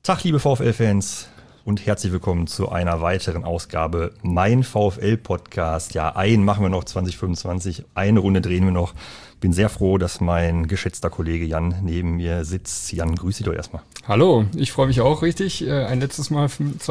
Tag, liebe VfL-Fans und herzlich willkommen zu einer weiteren Ausgabe Mein VfL-Podcast. Ja, einen machen wir noch 2025, eine Runde drehen wir noch. Bin sehr froh, dass mein geschätzter Kollege Jan neben mir sitzt. Jan, grüß dich doch erstmal. Hallo, ich freue mich auch richtig. Ein letztes Mal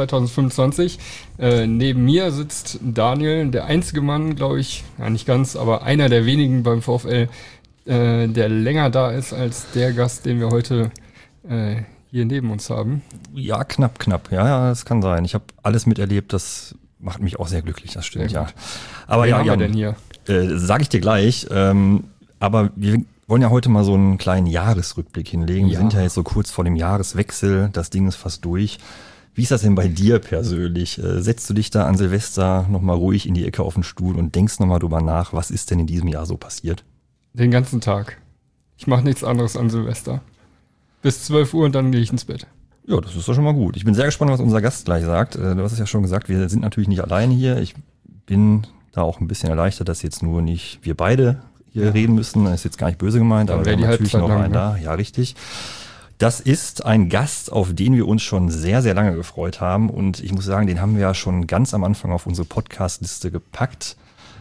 2025. Neben mir sitzt Daniel, der einzige Mann, glaube ich, ja nicht ganz, aber einer der wenigen beim VfL, der länger da ist als der Gast, den wir heute hier neben uns haben. Ja, knapp. Ja, das kann sein. Ich habe alles miterlebt, das macht mich auch sehr glücklich, das stimmt, ja. Aber Wen ja, haben Jan, wir denn hier? Sage ich dir gleich. Aber wir wollen ja heute mal so einen kleinen Jahresrückblick hinlegen. Wir sind ja jetzt so kurz vor dem Jahreswechsel. Das Ding ist fast durch. Wie ist das denn bei dir persönlich? Setzt du dich da an Silvester nochmal ruhig in die Ecke auf den Stuhl und denkst nochmal drüber nach, was ist denn in diesem Jahr so passiert? Den ganzen Tag. Ich mache nichts anderes an Silvester. Bis 12 Uhr und dann gehe ich ins Bett. Ja, das ist doch schon mal gut. Ich bin sehr gespannt, was unser Gast gleich sagt. Du hast es ja schon gesagt, wir sind natürlich nicht alleine hier. Ich bin da auch ein bisschen erleichtert, dass jetzt nur nicht wir beide hier reden müssen. Das ist jetzt gar nicht böse gemeint, aber wir haben natürlich noch einen da. Ja, richtig. Das ist ein Gast, auf den wir uns schon sehr, sehr lange gefreut haben. Und ich muss sagen, den haben wir ja schon ganz am Anfang auf unsere Podcast-Liste gepackt.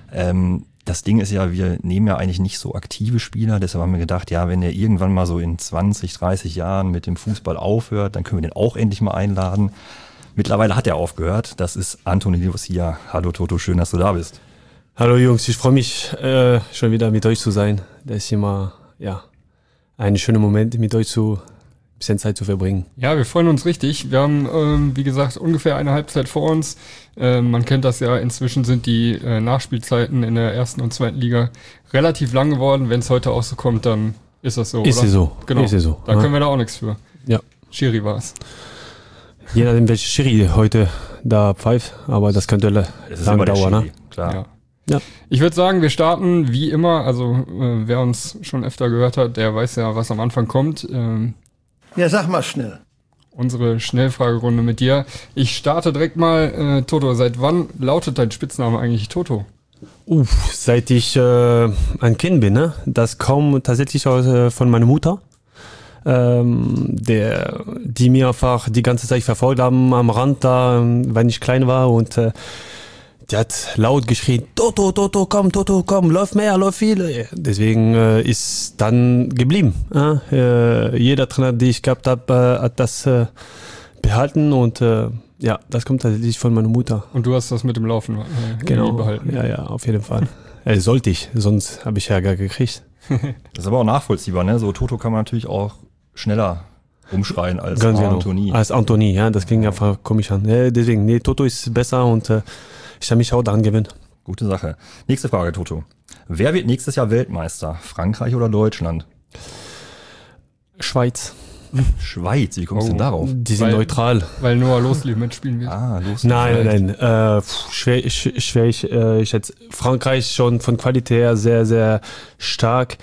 Das Ding ist ja, wir nehmen ja eigentlich nicht so aktive Spieler. Deshalb haben wir gedacht, ja, wenn er irgendwann mal so in 20, 30 Jahren mit dem Fußball aufhört, dann können wir den auch endlich mal einladen. Mittlerweile hat er aufgehört. Das ist Anthony Lucia. Hallo Toto, schön, dass du da bist. Hallo Jungs, ich freue mich schon wieder mit euch zu sein. Das ist immer ein schöner Moment, mit euch ein bisschen Zeit zu verbringen. Ja, wir freuen uns richtig. Wir haben, wie gesagt, ungefähr eine Halbzeit vor uns. Man kennt das ja, inzwischen sind die Nachspielzeiten in der ersten und zweiten Liga relativ lang geworden. Wenn es heute auch so kommt, dann ist das so, ist oder? Es so. Genau, ist es so. Da können wir da auch nichts für. Ja. Schiri war es. Je nachdem, welche Schiri heute da pfeift, aber das könnte lange dauern. Ne? Klar. Ja. Ich würde sagen, wir starten wie immer. Also wer uns schon öfter gehört hat, der weiß ja, was am Anfang kommt. Ja, sag mal schnell. Unsere Schnellfragerunde mit dir. Ich starte direkt mal. Toto, seit wann lautet dein Spitzname eigentlich Toto? Seit ich ein Kind bin. Ne? Das kommt tatsächlich von meiner Mutter. Die mir einfach die ganze Zeit verfolgt haben am Rand da, wenn ich klein war, und die hat laut geschrien, Toto, komm, läuft mehr, läuft viel. Deswegen ist dann geblieben. Jeder Trainer, den ich gehabt habe, hat das behalten, und das kommt tatsächlich von meiner Mutter. Und du hast das mit dem Laufen genau behalten? Ja, auf jeden Fall. Sollte ich, sonst habe ich Ärger gekriegt. Das ist aber auch nachvollziehbar, ne? So Toto kann man natürlich auch schneller umschreien als Anthony. Als Anthony, ja, das klingt einfach komisch an. Deswegen, Toto ist besser, und ich habe mich auch daran gewöhnt. Gute Sache. Nächste Frage, Toto. Wer wird nächstes Jahr Weltmeister? Frankreich oder Deutschland? Schweiz. Schweiz, wie kommst du denn darauf? Die sind neutral. Weil Noah Losli mitspielen wird. Nein. Schwer. Ich schätze Frankreich schon von Qualität her sehr, sehr stark.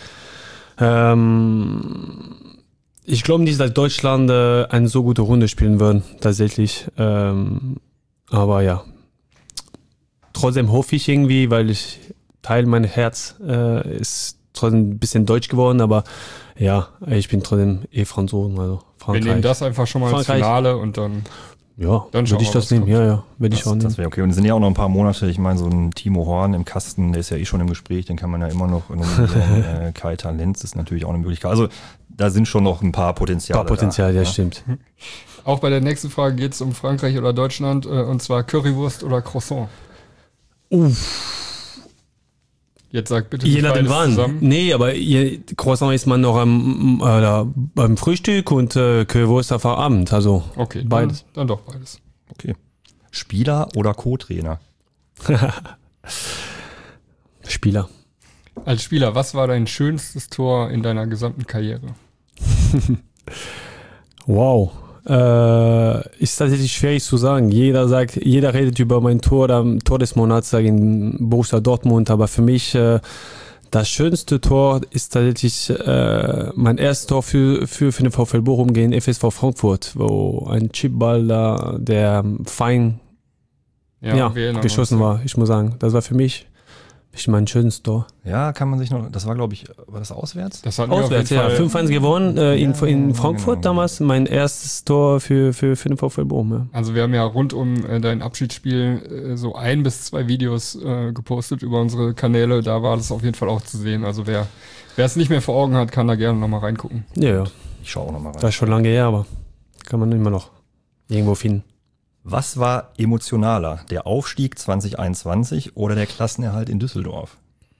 Ich glaube nicht, dass Deutschland eine so gute Runde spielen wird, tatsächlich. Aber ja. Trotzdem hoffe ich irgendwie, weil Teil meines Herz ist trotzdem ein bisschen deutsch geworden, aber ja, ich bin trotzdem Franzosen, also Frankreich. Wir nehmen das einfach schon mal ins Finale und dann... Ja, dann würde ich das nehmen. Ja, würde ich auch nehmen. Das wäre okay. Und es sind ja auch noch ein paar Monate. Ich meine, so ein Timo Horn im Kasten, der ist ja eh schon im Gespräch, den kann man ja immer noch nominieren. Keitan Lenz ist natürlich auch eine Möglichkeit. Also da sind schon noch ein paar Potenziale. Ja, stimmt. Auch bei der nächsten Frage geht es um Frankreich oder Deutschland, und zwar Currywurst oder Croissant. Jetzt sag bitte je nachdem wann. Nee, aber Croissant isst man noch beim Frühstück und Currywurst auf Abend. Also okay, beides. Dann doch beides. Okay. Spieler oder Co-Trainer? Spieler. Als Spieler, was war dein schönstes Tor in deiner gesamten Karriere? Wow. Ist tatsächlich schwierig zu sagen. Jeder redet über mein Tor des Monats gegen Borussia Dortmund, aber für mich das schönste Tor ist tatsächlich mein erstes Tor für den VfL Bochum gegen FSV Frankfurt, wo ein Chipball da, der fein geschossen war. Ich muss sagen, das war für mich Ich mein schönes Tor. Ja, kann man sich noch, das war glaube ich, war das auswärts? Das hatten wir auf Auswärts, jeden ja. Fall. 5-1 gewonnen in Frankfurt genau. damals. Mein erstes Tor für den VfL Bochum. Ja. Also wir haben ja rund um dein Abschiedsspiel so 1 bis 2 Videos gepostet über unsere Kanäle. Da war das auf jeden Fall auch zu sehen. Also wer es nicht mehr vor Augen hat, kann da gerne nochmal reingucken. Ja. Ich schaue auch nochmal rein. Das ist schon lange her, aber kann man immer noch irgendwo finden. Was war emotionaler, der Aufstieg 2021 oder der Klassenerhalt in Düsseldorf?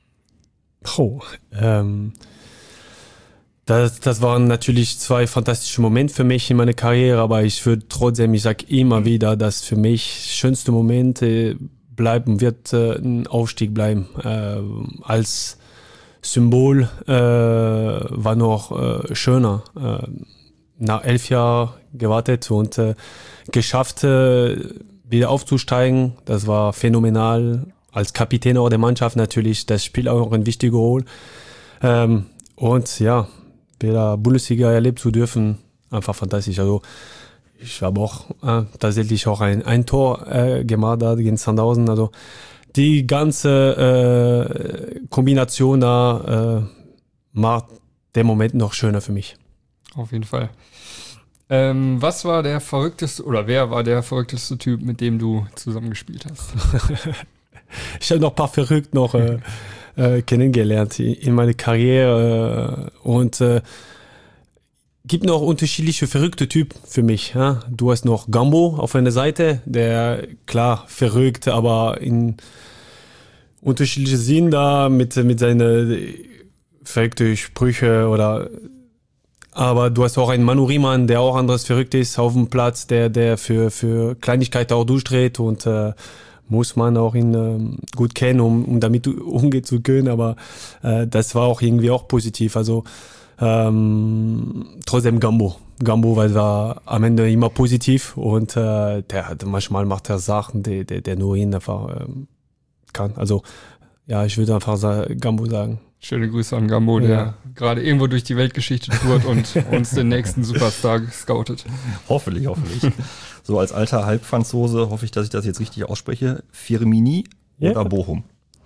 Das waren natürlich 2 fantastische Momente für mich in meiner Karriere, aber ich würde trotzdem, ich sage immer wieder, dass für mich schönste Momente bleiben wird ein Aufstieg bleiben. Als Symbol war noch schöner. Nach 11 Jahren gewartet und geschafft, wieder aufzusteigen. Das war phänomenal. Als Kapitän auch der Mannschaft natürlich, das spielt auch eine wichtige Rolle. Und ja, wieder Bundesliga erlebt zu dürfen, einfach fantastisch. Also ich habe auch tatsächlich auch ein Tor gemacht da gegen Sandhausen. Also die ganze Kombination da macht den Moment noch schöner für mich. Auf jeden Fall. Was war der verrückteste oder wer war der verrückteste Typ, mit dem du zusammengespielt hast? Ich habe noch ein paar verrückt noch kennengelernt in meiner Karriere und gibt noch unterschiedliche verrückte Typen für mich. Ja? Du hast noch Gambo auf einer Seite, der klar verrückt, aber in unterschiedlichen Sinn da mit seinen verrückten Sprüche oder aber du hast auch einen Manu Riemann, der auch anderes verrückt ist auf dem Platz, der für Kleinigkeiten auch durchdreht und muss man auch ihn gut kennen, um damit umgehen zu können, aber das war auch irgendwie auch positiv, also trotzdem Gambo, weil er am Ende immer positiv und manchmal macht er Sachen, der nur ihn einfach kann, also ja, ich würde einfach Gambo sagen. Schöne Grüße an Gambo, der gerade irgendwo durch die Weltgeschichte tourt und uns den nächsten Superstar scoutet. Hoffentlich. So als alter Halbfranzose hoffe ich, dass ich das jetzt richtig ausspreche. Firmini oder Bochum?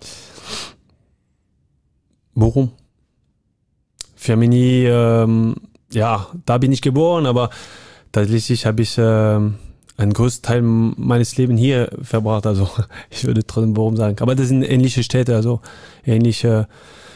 Bochum. Firmini, ja, da bin ich geboren, aber tatsächlich habe ich einen größten Teil meines Lebens hier verbracht. Also ich würde trotzdem Bochum sagen. Aber das sind ähnliche Städte, also ähnliche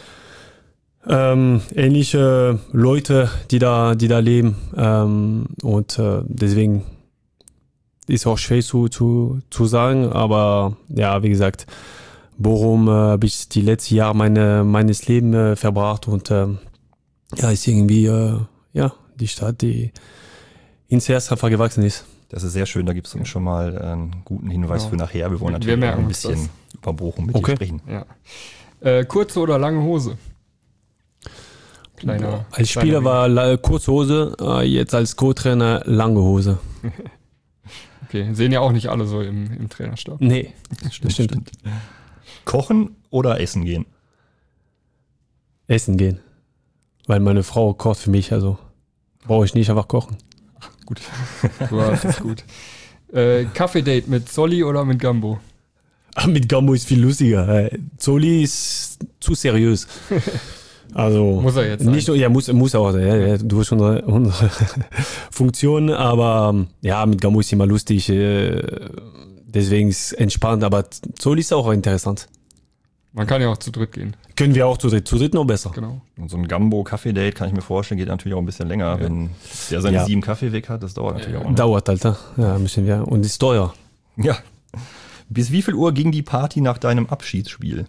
Leute, die da leben. Und deswegen ist auch schwer zu sagen. Aber ja, wie gesagt, Bochum habe ich die letzten Jahre meines Lebens verbracht und ja, ist irgendwie die Stadt, die ins Herz einfach gewachsen ist. Das ist sehr schön, da gibt es uns schon mal einen guten Hinweis für nachher. Wir wollen Wir natürlich auch merken ein uns bisschen über Bochum mit dir sprechen. Ja. Kurze oder lange Hose? Als Spieler war kurze Hose, jetzt als Co-Trainer lange Hose. Okay, sehen ja auch nicht alle so im Trainerstab. Nee, das stimmt. Kochen oder essen gehen? Essen gehen. Weil meine Frau kocht für mich, also brauche ich nicht einfach kochen. Gut. Du hast es gut. Kaffee-Date mit Solly oder mit Gambo? Mit Gambo ist viel lustiger. Solly ist zu seriös. Also muss er jetzt sein. Nicht nur, ja, muss auch sein. Ja, du hast unsere Funktion, aber ja, mit Gambo ist immer lustig. Deswegen ist es entspannt, aber Solly ist auch interessant. Man kann ja auch zu dritt gehen. Können wir auch zu dritt noch besser. Genau. Und so ein Gambo-Kaffee-Date, kann ich mir vorstellen, geht natürlich auch ein bisschen länger. Ja. Wenn der seine 7 Kaffee weg hat, das dauert natürlich auch. Ne? Dauert, Alter. Ja, müssen wir. Und ist teuer. Ja. Bis wie viel Uhr ging die Party nach deinem Abschiedsspiel?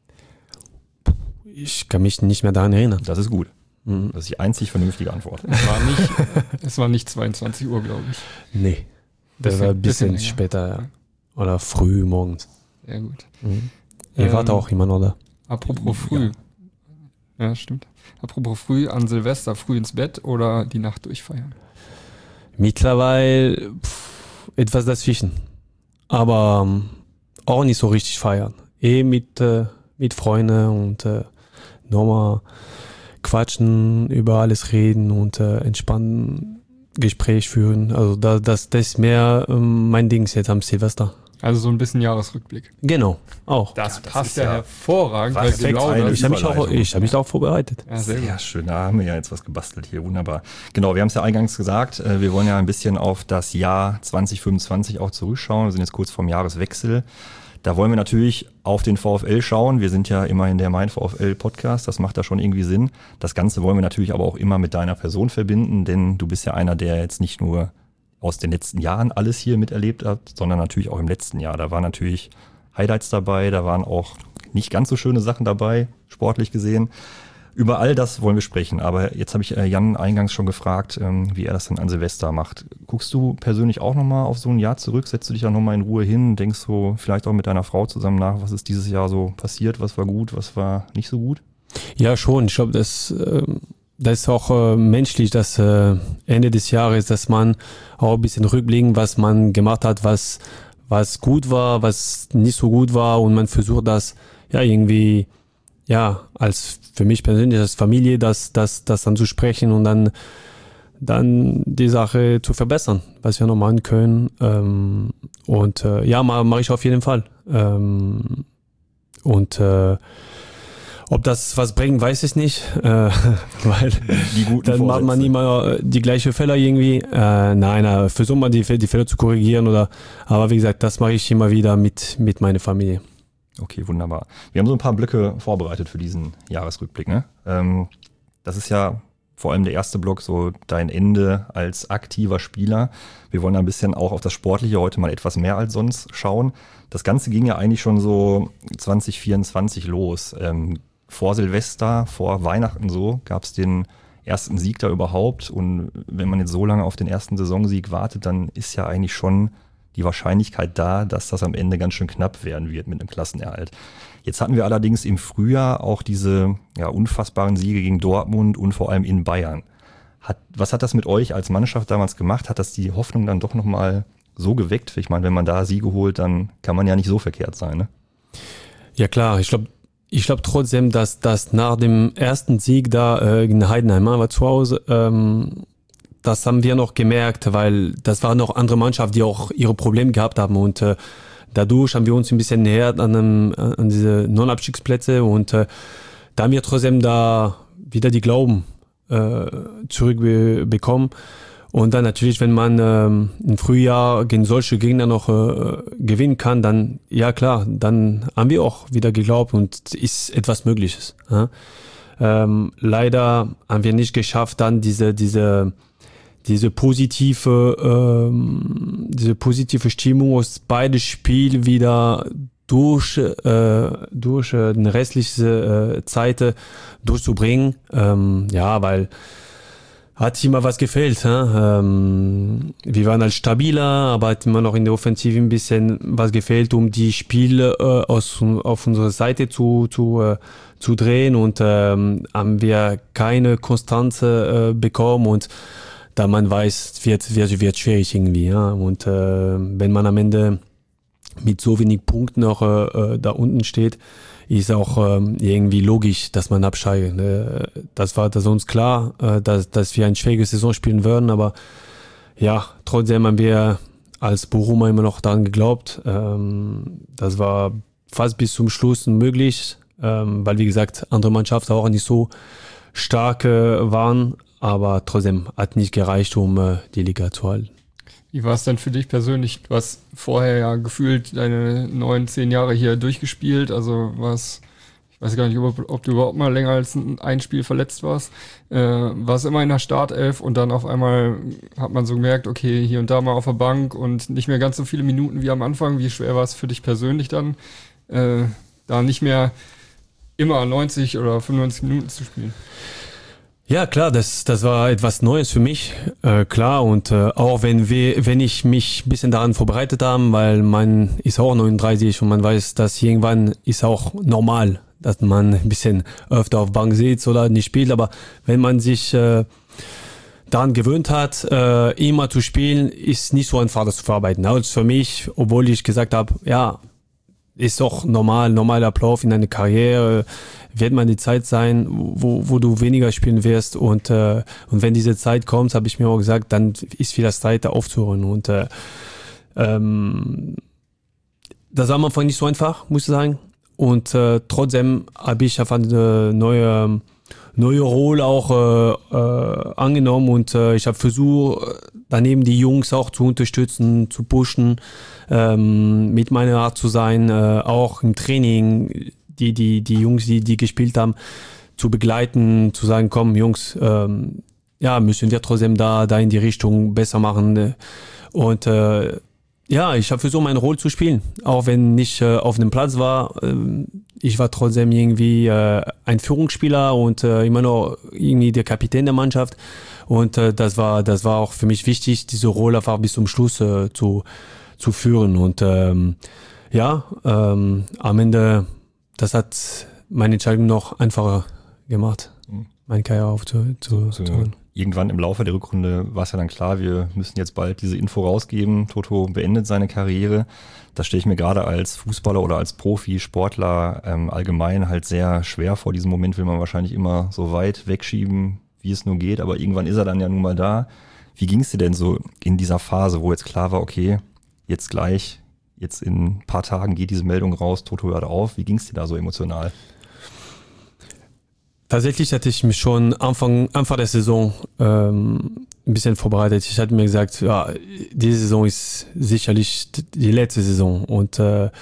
Ich kann mich nicht mehr daran erinnern. Das ist gut. Das ist die einzig vernünftige Antwort. Es war nicht 22 Uhr, glaube ich. Nee. Das war ein bisschen später, ja. Oder früh morgens. Sehr gut. Ihr wart auch immer noch da. Apropos früh. Ja, stimmt. Apropos früh, an Silvester früh ins Bett oder die Nacht durchfeiern? Mittlerweile etwas dazwischen. Aber auch nicht so richtig feiern. Mit Freunden und nochmal quatschen, über alles reden und entspannen Gespräch führen. Also das ist mehr mein Ding jetzt am Silvester. Also so ein bisschen Jahresrückblick. Genau, auch. Das das passt ist ja ja hervorragend, weil perfekt genau eine das. Ich habe mich auch vorbereitet. Ja, sehr Sehr gut. schön, da haben wir ja jetzt was gebastelt hier, wunderbar. Genau, wir haben es ja eingangs gesagt, wir wollen ja ein bisschen auf das Jahr 2025 auch zurückschauen. Wir sind jetzt kurz vorm Jahreswechsel. Da wollen wir natürlich auf den VfL schauen. Wir sind ja immerhin der Mein VfL Podcast, das macht da schon irgendwie Sinn. Das Ganze wollen wir natürlich aber auch immer mit deiner Person verbinden, denn du bist ja einer, der jetzt nicht nur aus den letzten Jahren alles hier miterlebt hat, sondern natürlich auch im letzten Jahr. Da waren natürlich Highlights dabei, da waren auch nicht ganz so schöne Sachen dabei, sportlich gesehen. Über all das wollen wir sprechen, aber jetzt habe ich Jan eingangs schon gefragt, wie er das denn an Silvester macht. Guckst du persönlich auch nochmal auf so ein Jahr zurück? Setzt du dich da nochmal in Ruhe hin? Denkst so vielleicht auch mit deiner Frau zusammen nach, was ist dieses Jahr so passiert? Was war gut, was war nicht so gut? Ja, schon. Ich glaube, das ist auch menschlich, dass Ende des Jahres, dass man auch ein bisschen rückblicken, was man gemacht hat, was gut war, was nicht so gut war und man versucht das ja irgendwie, ja, als für mich persönlich, als Familie, das dann zu sprechen und dann die Sache zu verbessern, was wir noch machen können. Ja, mache ich auf jeden Fall. Ob das was bringt, weiß ich nicht, weil dann macht man immer die gleiche Fehler irgendwie. Nein, versucht man die Fehler zu korrigieren aber wie gesagt, das mache ich immer wieder mit meiner Familie. Okay, wunderbar. Wir haben so ein paar Blöcke vorbereitet für diesen Jahresrückblick, ne? Das ist ja vor allem der erste Block, so dein Ende als aktiver Spieler. Wir wollen ein bisschen auch auf das Sportliche heute mal etwas mehr als sonst schauen. Das Ganze ging ja eigentlich schon so 2024 los. Vor Silvester, vor Weihnachten so, gab es den ersten Sieg da überhaupt. Und wenn man jetzt so lange auf den ersten Saisonsieg wartet, dann ist ja eigentlich schon die Wahrscheinlichkeit da, dass das am Ende ganz schön knapp werden wird mit einem Klassenerhalt. Jetzt hatten wir allerdings im Frühjahr auch diese unfassbaren Siege gegen Dortmund und vor allem in Bayern. Was hat das mit euch als Mannschaft damals gemacht? Hat das die Hoffnung dann doch nochmal so geweckt? Ich meine, wenn man da Siege holt, dann kann man ja nicht so verkehrt sein, ne? Ja klar, ich glaube trotzdem, dass das nach dem ersten Sieg da gegen Heidenheim war zu Hause, das haben wir noch gemerkt, weil das waren noch andere Mannschaften, die auch ihre Probleme gehabt haben und dadurch haben wir uns ein bisschen näher an diese Non-Abstiegsplätze und da haben wir trotzdem da wieder die Glauben zurückbekommen. Und dann natürlich, wenn man im Frühjahr gegen solche Gegner noch gewinnen kann, dann, ja klar, dann haben wir auch wieder geglaubt und ist etwas Mögliches. Ja? Leider haben wir nicht geschafft, dann diese positive Stimmung aus beiden Spielen wieder durch den restlichen Zeit durchzubringen. Weil hat immer was gefehlt. Wir waren halt stabiler, aber hat immer noch in der Offensive ein bisschen was gefehlt, um die Spiele auf unserer Seite zu drehen und haben wir keine Konstanze bekommen und da man weiß, wird schwierig irgendwie. Ja? Und wenn man am Ende mit so wenig Punkten noch da unten steht, ist auch irgendwie logisch, dass man absteigt. Das war uns klar, dass wir eine schwierige Saison spielen würden, aber ja, trotzdem haben wir als Bochumer immer noch daran geglaubt. Das war fast bis zum Schluss möglich, weil wie gesagt, andere Mannschaften auch nicht so stark waren, aber trotzdem hat nicht gereicht, um die Liga zu halten. Wie war es denn für dich persönlich? Du hast vorher ja gefühlt deine 9-10 Jahre hier durchgespielt, also ich weiß gar nicht, ob du überhaupt mal länger als ein Spiel verletzt warst. Warst immer in der Startelf und dann auf einmal hat man so gemerkt, okay, hier und da mal auf der Bank und nicht mehr ganz so viele Minuten wie am Anfang. Wie schwer war es für dich persönlich dann, da nicht mehr immer 90 oder 95 Minuten zu spielen? Ja, klar, das war etwas Neues für mich, klar, und auch wenn ich mich ein bisschen daran vorbereitet habe, weil man ist auch 39 und man weiß, dass irgendwann ist auch normal, dass man ein bisschen öfter auf Bank sitzt oder nicht spielt, aber wenn man sich daran gewöhnt hat, immer zu spielen, ist nicht so einfach, das zu verarbeiten. Also für mich, obwohl ich gesagt habe, ja, ist doch normaler Ablauf in einer Karriere, wird man die Zeit sein, wo du weniger spielen wirst und wenn diese Zeit kommt, habe ich mir auch gesagt, dann ist wieder Zeit, da aufzuhören und das war am Anfang nicht so einfach, muss ich sagen. Und trotzdem habe ich einfach eine neue Rolle auch angenommen und ich habe versucht, daneben die Jungs auch zu unterstützen, zu pushen, mit meiner Art zu sein, auch im Training, die Jungs, die gespielt haben, zu begleiten, zu sagen, komm Jungs, müssen wir trotzdem da in die Richtung besser machen. Und ich habe versucht, meine Rolle zu spielen, auch wenn ich auf dem Platz war. Ich war trotzdem irgendwie ein Führungsspieler und immer noch irgendwie der Kapitän der Mannschaft. Und das war auch für mich wichtig, diese Rolle einfach bis zum Schluss zu führen. Und am Ende, das hat meine Entscheidung noch einfacher gemacht, meine Karriere aufzuholen. Irgendwann im Laufe der Rückrunde war es ja dann klar, wir müssen jetzt bald diese Info rausgeben. Toto beendet seine Karriere. Das stelle ich mir gerade als Fußballer oder als Profisportler allgemein halt sehr schwer vor. Diesen Moment will man wahrscheinlich immer so weit wegschieben, wie es nur geht. Aber irgendwann ist er dann ja nun mal da. Wie ging es dir denn so in dieser Phase, wo jetzt klar war, okay, jetzt in ein paar Tagen geht diese Meldung raus, Toto hört auf. Wie ging es dir da so emotional? Tatsächlich hatte ich mich schon Anfang der Saison ein bisschen vorbereitet. Ich hatte mir gesagt, ja, diese Saison ist sicherlich die letzte Saison. Und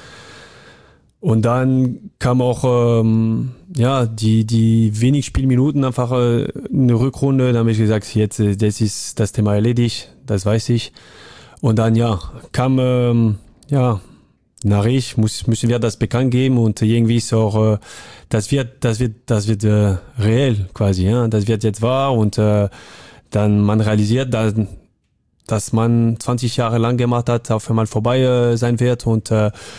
dann kam auch die wenig Spielminuten einfach eine Rückrunde. Da habe ich gesagt, jetzt das ist das Thema erledigt, das weiß ich. Und dann kam Nachricht, müssen wir das bekannt geben und irgendwie ist auch, das wird reell quasi, ja, das wird jetzt wahr und dann man realisiert, dass man 20 Jahre lang gemacht hat, auf einmal vorbei sein wird und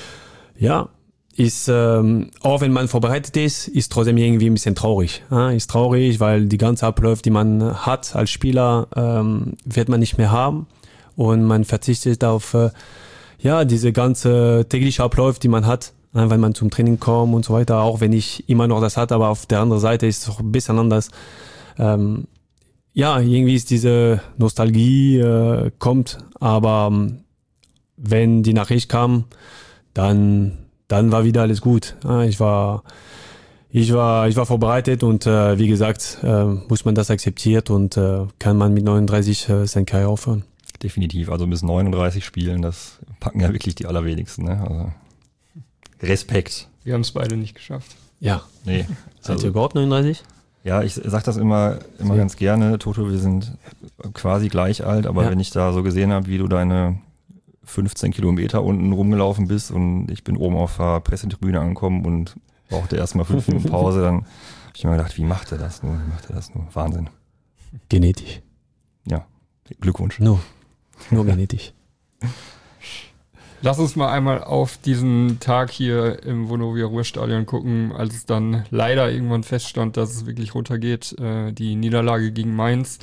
ist, auch wenn man vorbereitet ist trotzdem irgendwie ein bisschen traurig. Ja? Ist traurig, weil die ganze Abläufe, die man hat als Spieler, wird man nicht mehr haben und man verzichtet auf diese ganze tägliche Abläufe, die man hat, wenn man zum Training kommt und so weiter, auch wenn ich immer noch das hatte, aber auf der anderen Seite ist es auch ein bisschen anders. Irgendwie ist diese Nostalgie kommt, aber wenn die Nachricht kam, dann war wieder alles gut. Ich war vorbereitet und wie gesagt, muss man das akzeptieren und kann man mit 39 seine Karriere aufhören. Definitiv, also bis 39 Spielen, das packen ja wirklich die allerwenigsten. Ne? Also Respekt. Wir haben es beide nicht geschafft. Ja. Nee. Seid ihr überhaupt 39? Ja, ich sag das immer ganz gerne, Toto, wir sind quasi gleich alt, aber wenn ich da so gesehen habe, wie du deine 15 Kilometer unten rumgelaufen bist und ich bin oben auf der Pressetribüne angekommen und brauchte erstmal 5 Minuten Pause, dann habe ich mir gedacht, wie macht er das nur? Wahnsinn. Genetisch. Ja, Glückwunsch. Nur genetisch. Lass uns mal einmal auf diesen Tag hier im Vonovia Ruhrstadion gucken, als es dann leider irgendwann feststand, dass es wirklich runtergeht, die Niederlage gegen Mainz.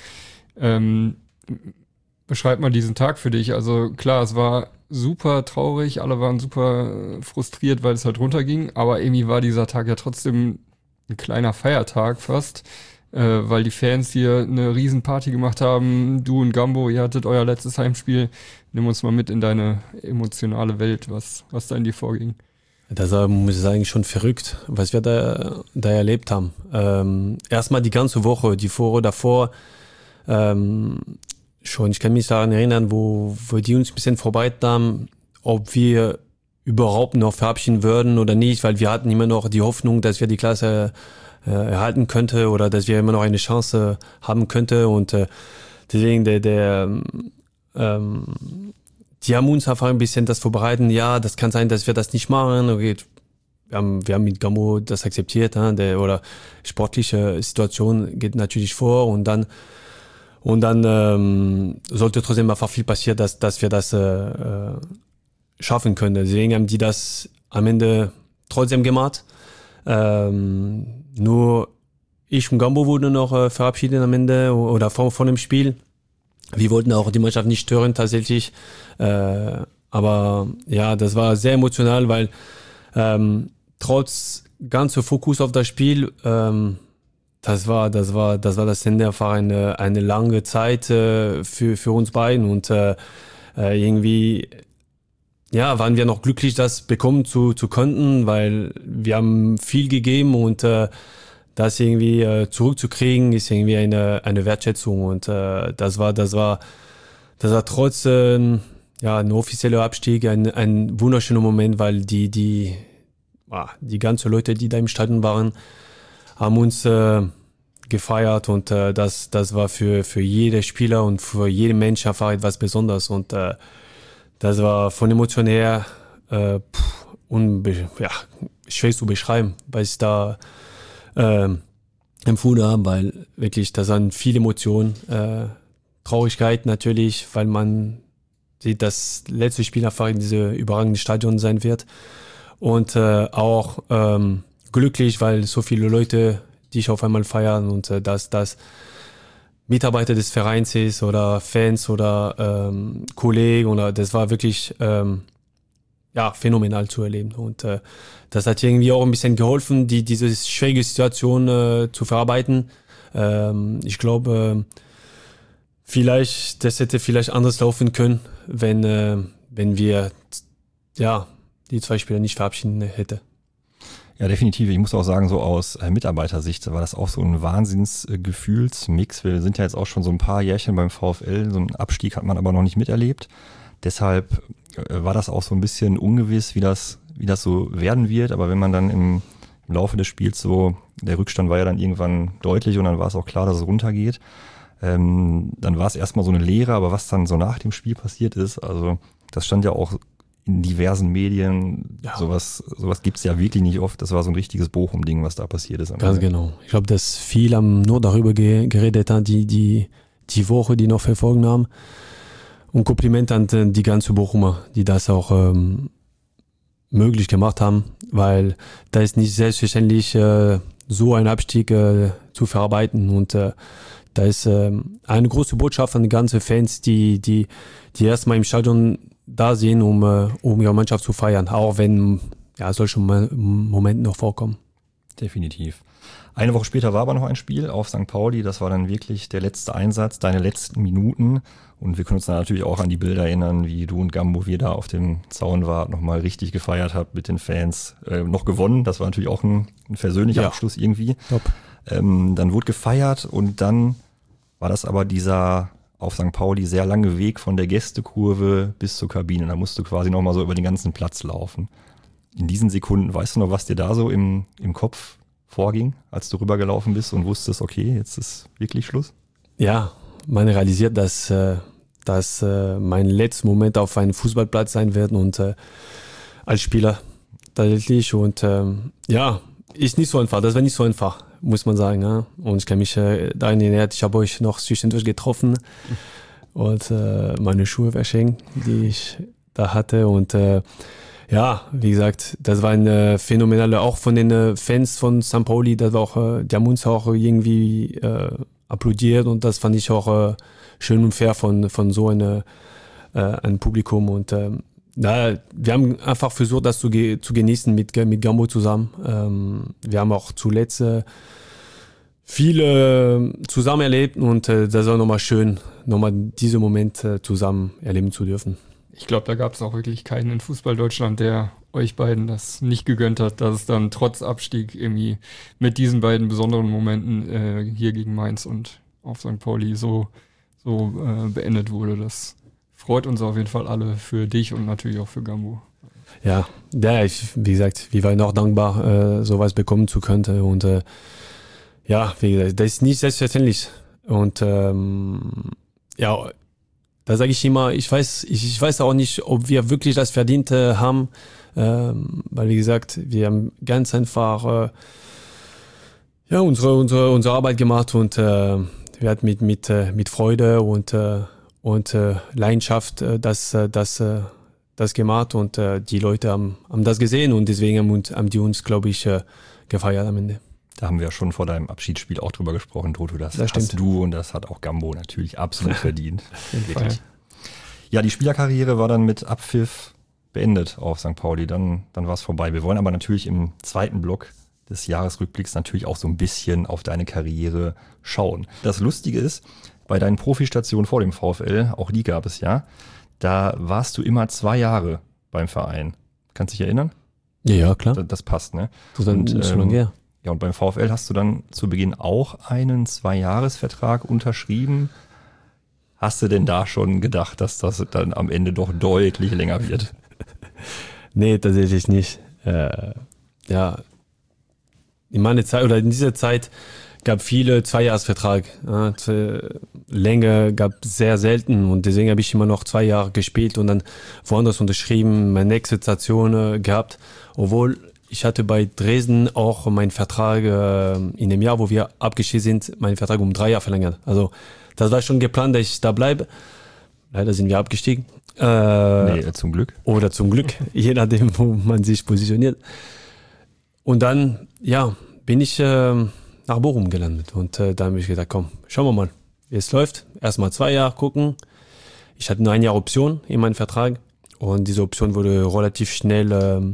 Beschreib mal diesen Tag für dich. Also klar, es war super traurig, alle waren super frustriert, weil es halt runterging, aber irgendwie war dieser Tag ja trotzdem ein kleiner Feiertag fast, weil die Fans hier eine Riesenparty gemacht haben. Du und Gambo, ihr hattet euer letztes Heimspiel. Nimm uns mal mit in deine emotionale Welt, was da in dir vorging. Das muss ich sagen, schon verrückt, was wir da erlebt haben. Erstmal die ganze Woche, die Woche davor, schon, ich kann mich daran erinnern, wo die uns ein bisschen vorbereitet haben, ob wir überhaupt noch verabschieden würden oder nicht, weil wir hatten immer noch die Hoffnung, dass wir die Klasse erhalten könnte oder dass wir immer noch eine Chance haben könnte und deswegen die haben uns einfach ein bisschen das vorbereiten, ja, das kann sein, dass wir das nicht machen, okay, wir haben mit Gambo das akzeptiert, oder sportliche Situation geht natürlich vor und dann sollte trotzdem einfach viel passieren, dass wir das schaffen können. Deswegen haben die das am Ende trotzdem gemacht. Nur ich und Gambo wurden noch verabschiedet am Ende oder vor dem Spiel. Wir wollten auch die Mannschaft nicht stören tatsächlich. Aber ja, das war sehr emotional, weil trotz ganzer Fokus auf das Spiel, das war das Ende einfach eine lange Zeit für uns beiden und irgendwie waren wir noch glücklich, das bekommen zu können, weil wir haben viel gegeben und das irgendwie zurückzukriegen, ist irgendwie eine Wertschätzung und das war trotz ein offizieller Abstieg ein wunderschöner Moment, weil die ganzen Leute, die da im Stadion waren, haben uns gefeiert und das war für jede Spieler und für jeden Mensch einfach etwas Besonderes und das war von Emotion her schwer zu beschreiben, weil ich da empfunden habe, weil wirklich, das waren viele Emotionen, Traurigkeit natürlich, weil man sieht, dass das letzte Spiel einfach in diesem überragenden Stadion sein wird und auch glücklich, weil so viele Leute dich auf einmal feiern und dass das Mitarbeiter des Vereins ist oder Fans oder Kollegen oder das war wirklich phänomenal zu erleben und das hat irgendwie auch ein bisschen geholfen, diese schwierige Situation zu verarbeiten. Ich glaube, das hätte vielleicht anders laufen können, wenn wir die 2 Spieler nicht verabschieden hätte. Ja, definitiv. Ich muss auch sagen, so aus Mitarbeitersicht war das auch so ein Wahnsinnsgefühlsmix. Wir sind ja jetzt auch schon so ein paar Jährchen beim VfL. So einen Abstieg hat man aber noch nicht miterlebt. Deshalb war das auch so ein bisschen ungewiss, wie das so werden wird. Aber wenn man dann im Laufe des Spiels der Rückstand war ja dann irgendwann deutlich und dann war es auch klar, dass es runtergeht. Dann war es erstmal so eine Leere, aber was dann so nach dem Spiel passiert ist, also das stand ja auch in diversen Medien, sowas gibt's ja wirklich nicht oft. Das war so ein richtiges Bochum-Ding, was da passiert ist. Ganz genau. Ich glaube, dass viele haben nur darüber geredet, die Woche, die noch verfolgt haben. Und Kompliment an die ganze Bochumer, die das auch möglich gemacht haben, weil da ist nicht selbstverständlich so ein Abstieg zu verarbeiten und da ist eine große Botschaft an die ganzen Fans, die erstmal im Stadion da sind, um ihre Mannschaft zu feiern, auch wenn solche Momente noch vorkommen. Definitiv. Eine Woche später war aber noch ein Spiel auf St. Pauli, das war dann wirklich der letzte Einsatz, deine letzten Minuten und wir können uns dann natürlich auch an die Bilder erinnern, wie du und Gambo, wie ihr da auf dem Zaun wart, nochmal richtig gefeiert habt mit den Fans, noch gewonnen, das war natürlich auch ein versöhnlicher Abschluss irgendwie. Top. Dann wurde gefeiert und dann war das aber dieser auf St. Pauli sehr lange Weg von der Gästekurve bis zur Kabine. Da musst du quasi nochmal so über den ganzen Platz laufen. In diesen Sekunden, weißt du noch, was dir da so im Kopf vorging, als du rübergelaufen bist und wusstest, okay, jetzt ist wirklich Schluss? Ja, man realisiert, dass mein letzter Moment auf einem Fußballplatz sein wird und als Spieler tatsächlich und ist nicht so einfach, das war nicht so einfach, muss man sagen. Ja? Und ich kann mich daran erinnern, ich habe euch noch zwischendurch getroffen und meine Schuhe verschenkt, die ich da hatte und wie gesagt, das war ein phänomenale, auch von den Fans von St. Pauli, das war auch, die haben uns auch irgendwie applaudiert und das fand ich auch schön und fair von so ein Publikum und wir haben einfach versucht, das zu genießen mit Gambo zusammen. Wir haben auch zuletzt viele zusammen erlebt und das war nochmal schön, nochmal diese Momente zusammen erleben zu dürfen. Ich glaube, da gab es auch wirklich keinen in Fußball-Deutschland, der euch beiden das nicht gegönnt hat, dass es dann trotz Abstieg irgendwie mit diesen beiden besonderen Momenten hier gegen Mainz und auf St. Pauli so beendet wurde. Das freut uns auf jeden Fall alle für dich und natürlich auch für Gambo. Ja, wie gesagt, wir waren auch dankbar, sowas bekommen zu können und wie gesagt, das ist nicht selbstverständlich und da sage ich immer, ich weiß auch nicht, ob wir wirklich das verdient haben, weil wie gesagt, wir haben ganz einfach unsere Arbeit gemacht und wir hatten mit Freude und Leidenschaft das gemacht und die Leute haben das gesehen und deswegen haben die uns, glaube ich, gefeiert am Ende. Da haben wir ja schon vor deinem Abschiedsspiel auch drüber gesprochen, Toto. Das hast stimmt. Du und das hat auch Gambo natürlich absolut verdient. Wirklich. Ja, die Spielerkarriere war dann mit Abpfiff beendet auf St. Pauli. Dann war es vorbei. Wir wollen aber natürlich im zweiten Block des Jahresrückblicks natürlich auch so ein bisschen auf deine Karriere schauen. Das Lustige ist, bei deinen Profistationen vor dem VfL, auch die gab es ja, da warst du immer 2 Jahre beim Verein. Kannst du dich erinnern? Ja, klar. Das passt, ne? Das ist nicht so lange her. Ja, und beim VfL hast du dann zu Beginn auch einen 2-Jahres-Vertrag unterschrieben. Hast du denn da schon gedacht, dass das dann am Ende doch deutlich länger wird? Nee, tatsächlich nicht. Ja, in meiner Zeit oder in dieser Zeit gab viele 2-Jahres-Vertrag. Ja, Länge gab sehr selten und deswegen habe ich immer noch 2 Jahre gespielt und dann woanders unterschrieben, meine nächste Station gehabt. Obwohl ich hatte bei Dresden auch meinen Vertrag in dem Jahr, wo wir abgeschieden sind, meinen Vertrag um 3 Jahre verlängert. Also das war schon geplant, dass ich da bleibe. Leider sind wir abgestiegen. Nee, zum Glück. Oder zum Glück, je nachdem, wo man sich positioniert. Und dann, ja, bin ich nach Bochum gelandet. Und da habe ich gedacht, komm, schauen wir mal, wie es läuft. Erstmal 2 Jahre gucken. Ich hatte nur 1 Jahr Option in meinem Vertrag. Und diese Option wurde relativ schnell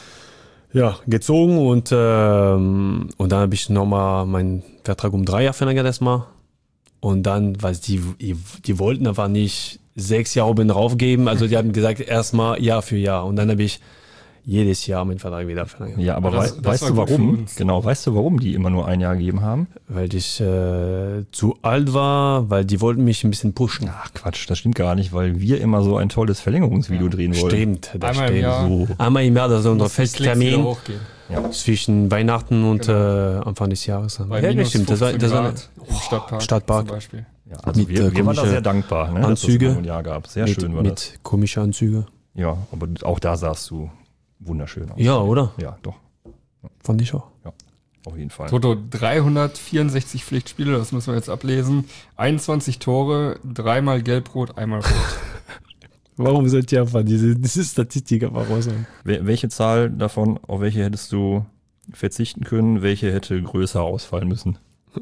gezogen. Und dann habe ich nochmal meinen Vertrag um 3 Jahre verlängert erstmal. Und dann, weil die wollten einfach nicht 6 Jahre oben drauf geben. Also die haben gesagt, erstmal Jahr für Jahr. Und dann habe ich jedes Jahr meinen Vertrag wieder verlängert. Ja, aber weißt du warum? Genau, weißt du, warum die immer nur 1 Jahr gegeben haben? Weil ich zu alt war, weil die wollten mich ein bisschen pushen. Ach Quatsch, das stimmt gar nicht, weil wir immer so ein tolles Verlängerungsvideo drehen wollten. Stimmt, das Einmal im stimmt. Jahr. So. Einmal im Jahr, das ist unser Muss die Klicks wieder Festtermin hochgehen. Ja. zwischen Weihnachten und Genau. Anfang des Jahres. Bei Ja, minus stimmt. Das war 15 eine Grad im Stadtpark, Stadtpark. zum Beispiel. Ja, also Mit, wir waren da komische sehr dankbar, ne, Anzüge. dass es ein Jahr gab. Sehr schön war das. mit komischen Anzügen. Ja, aber auch da sahst du wunderschön aus. Ja, oder? Ja, doch. Fand ich auch. Ja, auf jeden Fall. Toto, 364 Pflichtspiele, das müssen wir jetzt ablesen. 21 Tore, 3-mal Gelb-Rot, einmal Rot. Warum sollte ich einfach diese Statistik einfach raushauen? Welche Zahl davon, auf welche hättest du verzichten können? Welche hätte größer ausfallen müssen?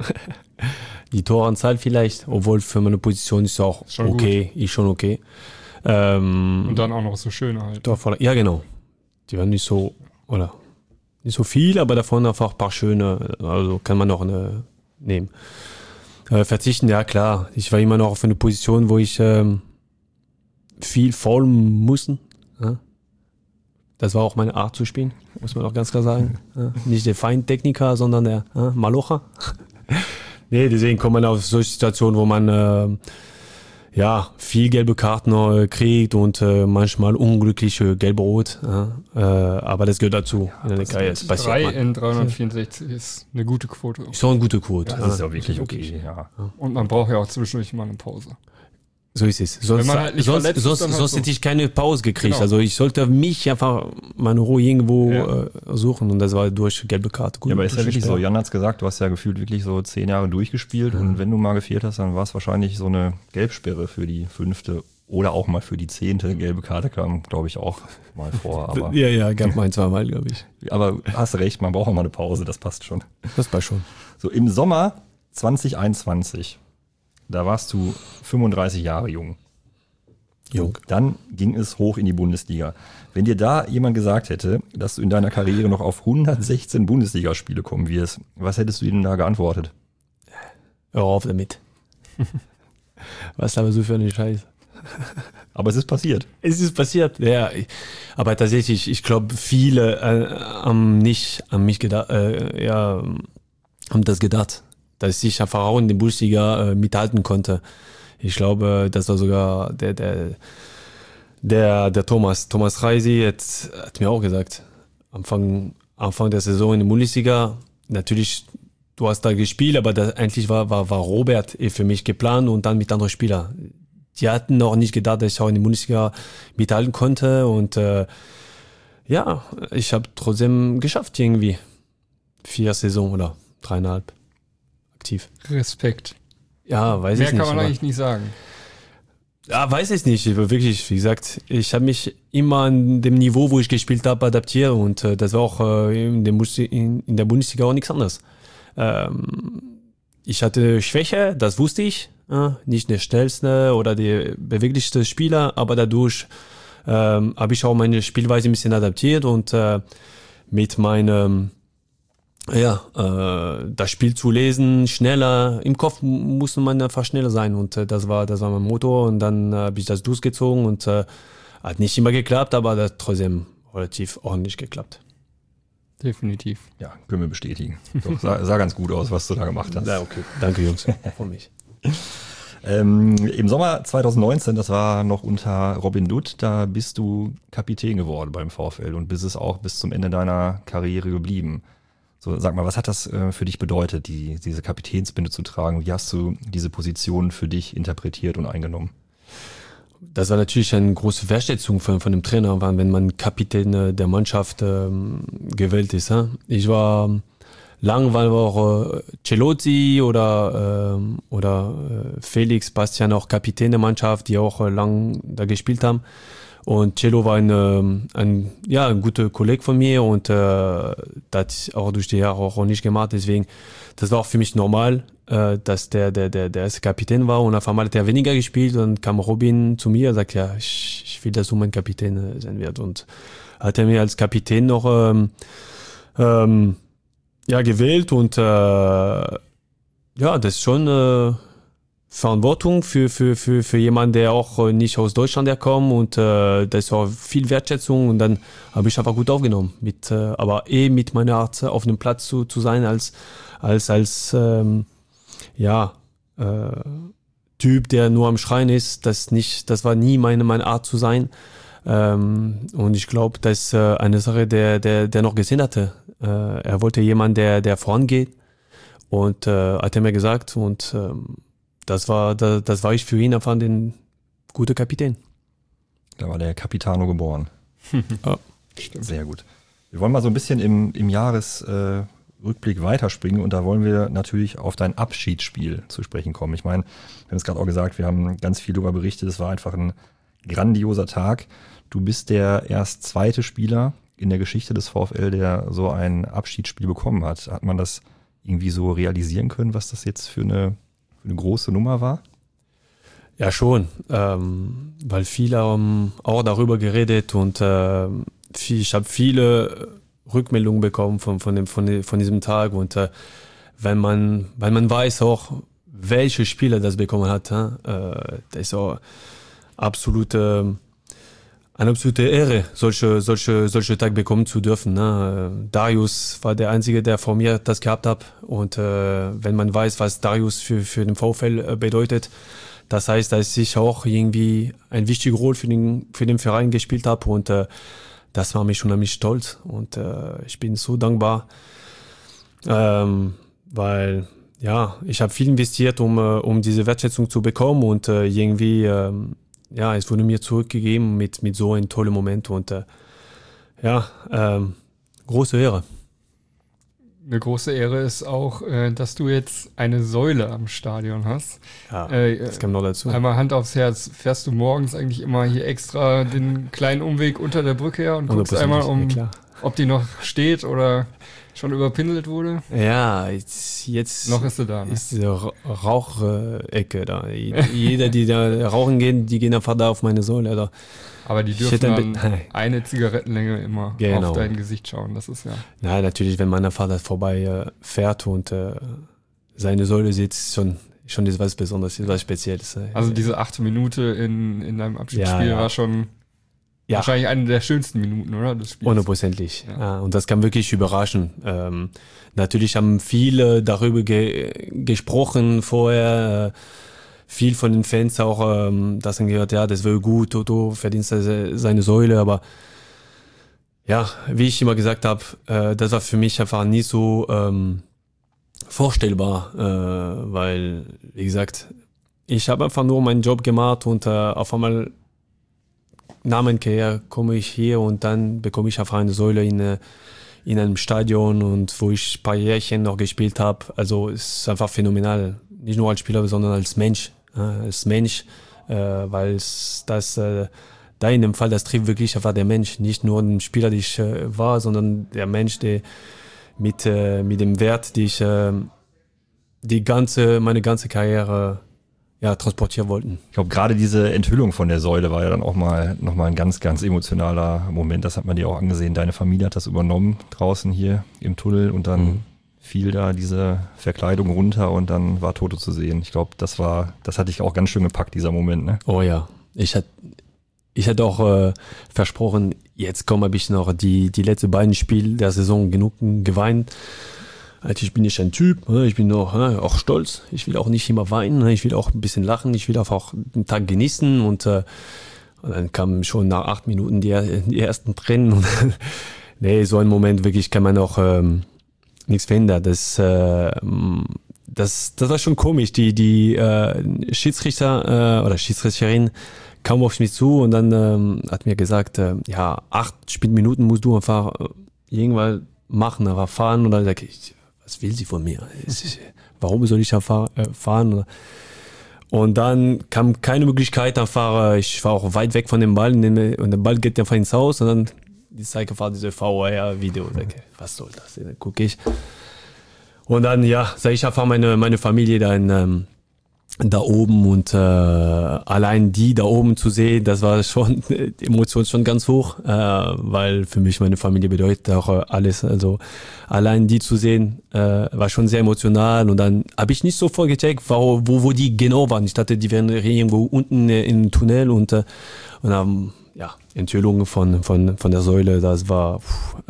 Die Toranzahl vielleicht, obwohl für meine Position ist auch Schon okay, ist schon okay. Und dann auch noch so schöne halt. Ja, genau. Die waren nicht so, oder nicht so viel, aber davon einfach ein paar schöne, also kann man noch nehmen. Verzichten, ja klar. Ich war immer noch auf eine Position, wo ich viel faulen musste. Ja. Das war auch meine Art zu spielen, muss man auch ganz klar sagen. Ja. Nicht der Feintechniker, sondern der Malocher. Nee, deswegen kommt man auf solche Situationen, wo man viel gelbe Karten kriegt und manchmal unglückliche gelb-rot. Aber das gehört dazu in der Karriere. Das passiert 3 mal. in 364 ist eine gute Quote. Ist auch eine gute Quote. Das ist ja wirklich okay, ja. Und man braucht ja auch zwischendurch mal eine Pause. So ist es. Sonst, man halt nicht verletzt ist, dann halt sonst so. hätte ich keine Pause gekriegt. Genau. Also ich sollte mich einfach meine Ruhe irgendwo suchen und das war durch gelbe Karte. Gut, Ja, aber ist ja wirklich so. Sperre. Jan hat's gesagt, du hast ja gefühlt wirklich so 10 Jahre durchgespielt und wenn du mal gefehlt hast, dann war es wahrscheinlich so eine Gelbsperre für die 5. oder auch mal für die 10. gelbe Karte kam, glaube ich, auch mal vor. Aber, Ja, gab mal 2 Mal, glaube ich. aber hast recht, man braucht auch mal eine Pause, das passt schon. Das war schon. So, im Sommer 2021, da warst du 35 Jahre jung. Jung. Dann ging es hoch in die Bundesliga. Wenn dir da jemand gesagt hätte, dass du in deiner Karriere noch auf 116 Bundesligaspiele kommen wirst, was hättest du ihm da geantwortet? Hör auf damit. Was aber so für eine Scheiße. Aber es ist passiert. Es ist passiert, ja. Aber tatsächlich, ich glaube, viele haben nicht an mich gedacht, haben das gedacht, dass ich einfach auch in der Bundesliga mithalten konnte. Ich glaube, das war sogar der Thomas Reisi hat mir auch gesagt, Anfang der Saison in der Bundesliga, natürlich, du hast da gespielt, aber eigentlich war Robert für mich geplant und dann mit anderen Spielern. Die hatten noch nicht gedacht, dass ich auch in der Bundesliga mithalten konnte und ich habe trotzdem geschafft irgendwie. 4 Saison oder 3,5 aktiv. Respekt. Ja, weiß Mehr ich nicht. kann man aber- eigentlich nicht sagen. Ja, weiß ich nicht. Wirklich, wie gesagt, ich habe mich immer an dem Niveau, wo ich gespielt habe, adaptiert und das war auch in der Bundesliga auch nichts anderes. Ich hatte Schwäche, das wusste ich. Nicht der schnellste oder der beweglichste Spieler, aber dadurch habe ich auch meine Spielweise ein bisschen adaptiert und mit meinem das Spiel zu lesen, schneller, im Kopf musste man einfach schneller sein und das war mein Motto und dann habe ich das durchgezogen und Hat nicht immer geklappt, aber das hat trotzdem relativ ordentlich geklappt. Definitiv. Ja, können wir bestätigen. Doch, sah ganz gut aus, was du da gemacht hast. Ja, okay. Danke, Jungs. Von mich. Im Sommer 2019, das war noch unter Robin Dutt, da bist du Kapitän geworden beim VfL und bist es auch bis zum Ende deiner Karriere geblieben. So, sag mal, was hat das für dich bedeutet, diese Kapitänsbinde zu tragen? Wie hast du diese Position für dich interpretiert und eingenommen? Das war natürlich eine große Wertschätzung von dem Trainer, wenn man Kapitän der Mannschaft gewählt ist. Ich war lang, weil auch Celotti oder Felix, Bastian auch Kapitän der Mannschaft, die auch lang da gespielt haben. Und Celo war ein guter Kollege von mir und das hat auch durch die Jahre auch nicht gemacht. Deswegen, das war auch für mich normal, dass der erste Kapitän war und auf einmal hat er weniger gespielt und dann kam Robin zu mir und sagt, ja, ich will, dass du mein Kapitän sein wird. Und hat er mir als Kapitän noch gewählt und das ist schon Verantwortung für jemanden, der auch nicht aus Deutschland herkommt und das ist auch viel Wertschätzung und dann habe ich einfach gut aufgenommen, aber mit meiner Art auf dem Platz zu sein als Typ, der nur am Schreien ist, das war nie meine Art zu sein. Und ich glaube, das ist eine Sache, der noch gesehen hatte. Er wollte jemanden, der vorangeht und hat er mir gesagt und das war ich für ihn einfach den guten Kapitän. Da war der Capitano geboren. Ja. Sehr gut. Wir wollen mal so ein bisschen im Jahresrückblick weiterspringen und da wollen wir natürlich auf dein Abschiedsspiel zu sprechen kommen. Ich meine, wir haben es gerade auch gesagt, wir haben ganz viel darüber berichtet, es war einfach ein grandioser Tag. Du bist der erst zweite Spieler in der Geschichte des VfL, der so ein Abschiedsspiel bekommen hat. Hat man das irgendwie so realisieren können, was das jetzt für eine große Nummer war? Ja, schon, weil viele haben auch darüber geredet und ich habe viele Rückmeldungen bekommen von diesem Tag und weil man weiß auch, welche Spieler das bekommen hat, das ist auch eine absolute Ehre, solche Tag bekommen zu dürfen. Darius war der Einzige, der vor mir das gehabt hat. Und wenn man weiß, was Darius für den VfL bedeutet, das heißt, dass ich auch irgendwie eine wichtige Rolle für den Verein gespielt habe. Und das war mich unheimlich stolz. Und ich bin so dankbar, weil ich habe viel investiert, um diese Wertschätzung zu bekommen. Und irgendwie es wurde mir zurückgegeben mit so einem tollen Moment und große Ehre. Eine große Ehre ist auch, dass du jetzt eine Säule am Stadion hast. Ja, das kam noch dazu. Einmal Hand aufs Herz, fährst du morgens eigentlich immer hier extra den kleinen Umweg unter der Brücke her und guckst einmal, ob die noch steht oder schon überpindelt wurde? Ja, jetzt noch ist sie da. Ne? Ist diese Rauchecke da. Jeder, die da rauchen gehen, die gehen einfach da auf meine Säule. Da. Aber die dürfen dann eine Zigarettenlänge immer auf dein Gesicht schauen. Das ist ja. Ja, natürlich, wenn mein Vater vorbei fährt und seine Säule sieht, schon ist was Besonderes, ist was Spezielles. Also diese 8 Minuten in deinem Abschiedsspiel war schon wahrscheinlich eine der schönsten Minuten, oder? Des Spiels. 100%. Ja, und das kann wirklich überraschen. Natürlich haben viele darüber gesprochen vorher, viel von den Fans auch, das haben gehört, ja, das wäre gut, Toto verdient seine Säule, aber ja, wie ich immer gesagt habe, das war für mich einfach nie so vorstellbar, weil, wie gesagt, ich habe einfach nur meinen Job gemacht und auf einmal nach meiner Karriere komme ich hier und dann bekomme ich einfach eine Säule in einem Stadion und wo ich ein paar Jährchen noch gespielt habe. Also es ist einfach phänomenal. Nicht nur als Spieler, sondern als Mensch. Weil da in dem Fall, das trifft wirklich einfach der Mensch. Nicht nur den Spieler, der ich war, sondern der Mensch, der mit dem Wert, die ich meine ganze Karriere transportieren wollten. Ich glaube, gerade diese Enthüllung von der Säule war ja dann auch nochmal ein ganz, ganz emotionaler Moment. Das hat man dir auch angesehen. Deine Familie hat das übernommen draußen hier im Tunnel und dann fiel da diese Verkleidung runter und dann war Toto zu sehen. Ich glaube, das hat dich auch ganz schön gepackt, dieser Moment, ne? Oh ja. Ich ich hatte auch versprochen, jetzt habe ich noch die letzten beiden Spiele der Saison genug geweint. Also ich bin nicht ein Typ, ich bin auch stolz. Ich will auch nicht immer weinen, ich will auch ein bisschen lachen, ich will auch den Tag genießen und dann kamen schon nach 8 Minuten die ersten Tränen. Und nee, so ein Moment wirklich kann man auch nichts verändern. Das war schon komisch. Die Schiedsrichter oder Schiedsrichterin kam auf mich zu und dann hat mir gesagt, 8 Spielminuten musst du einfach irgendwann machen, aber fahren. Und dann sag ich, was will sie von mir? Warum soll ich fahren? Und dann kam keine Möglichkeit, einfach, ich war auch weit weg von dem Ball und der Ball geht einfach ins Haus und dann die zeigt einfach diese VR-Video. Was soll das? Dann gucke ich. Und dann, sah ich einfach meine Familie da oben und allein die da oben zu sehen, das war schon, die Emotion schon ganz hoch, weil für mich meine Familie bedeutet auch alles. Also allein die zu sehen, war schon sehr emotional und dann habe ich nicht sofort gecheckt, wo die genau waren. Ich dachte, die wären irgendwo unten im Tunnel und dann, Enthüllung von der Säule, das war,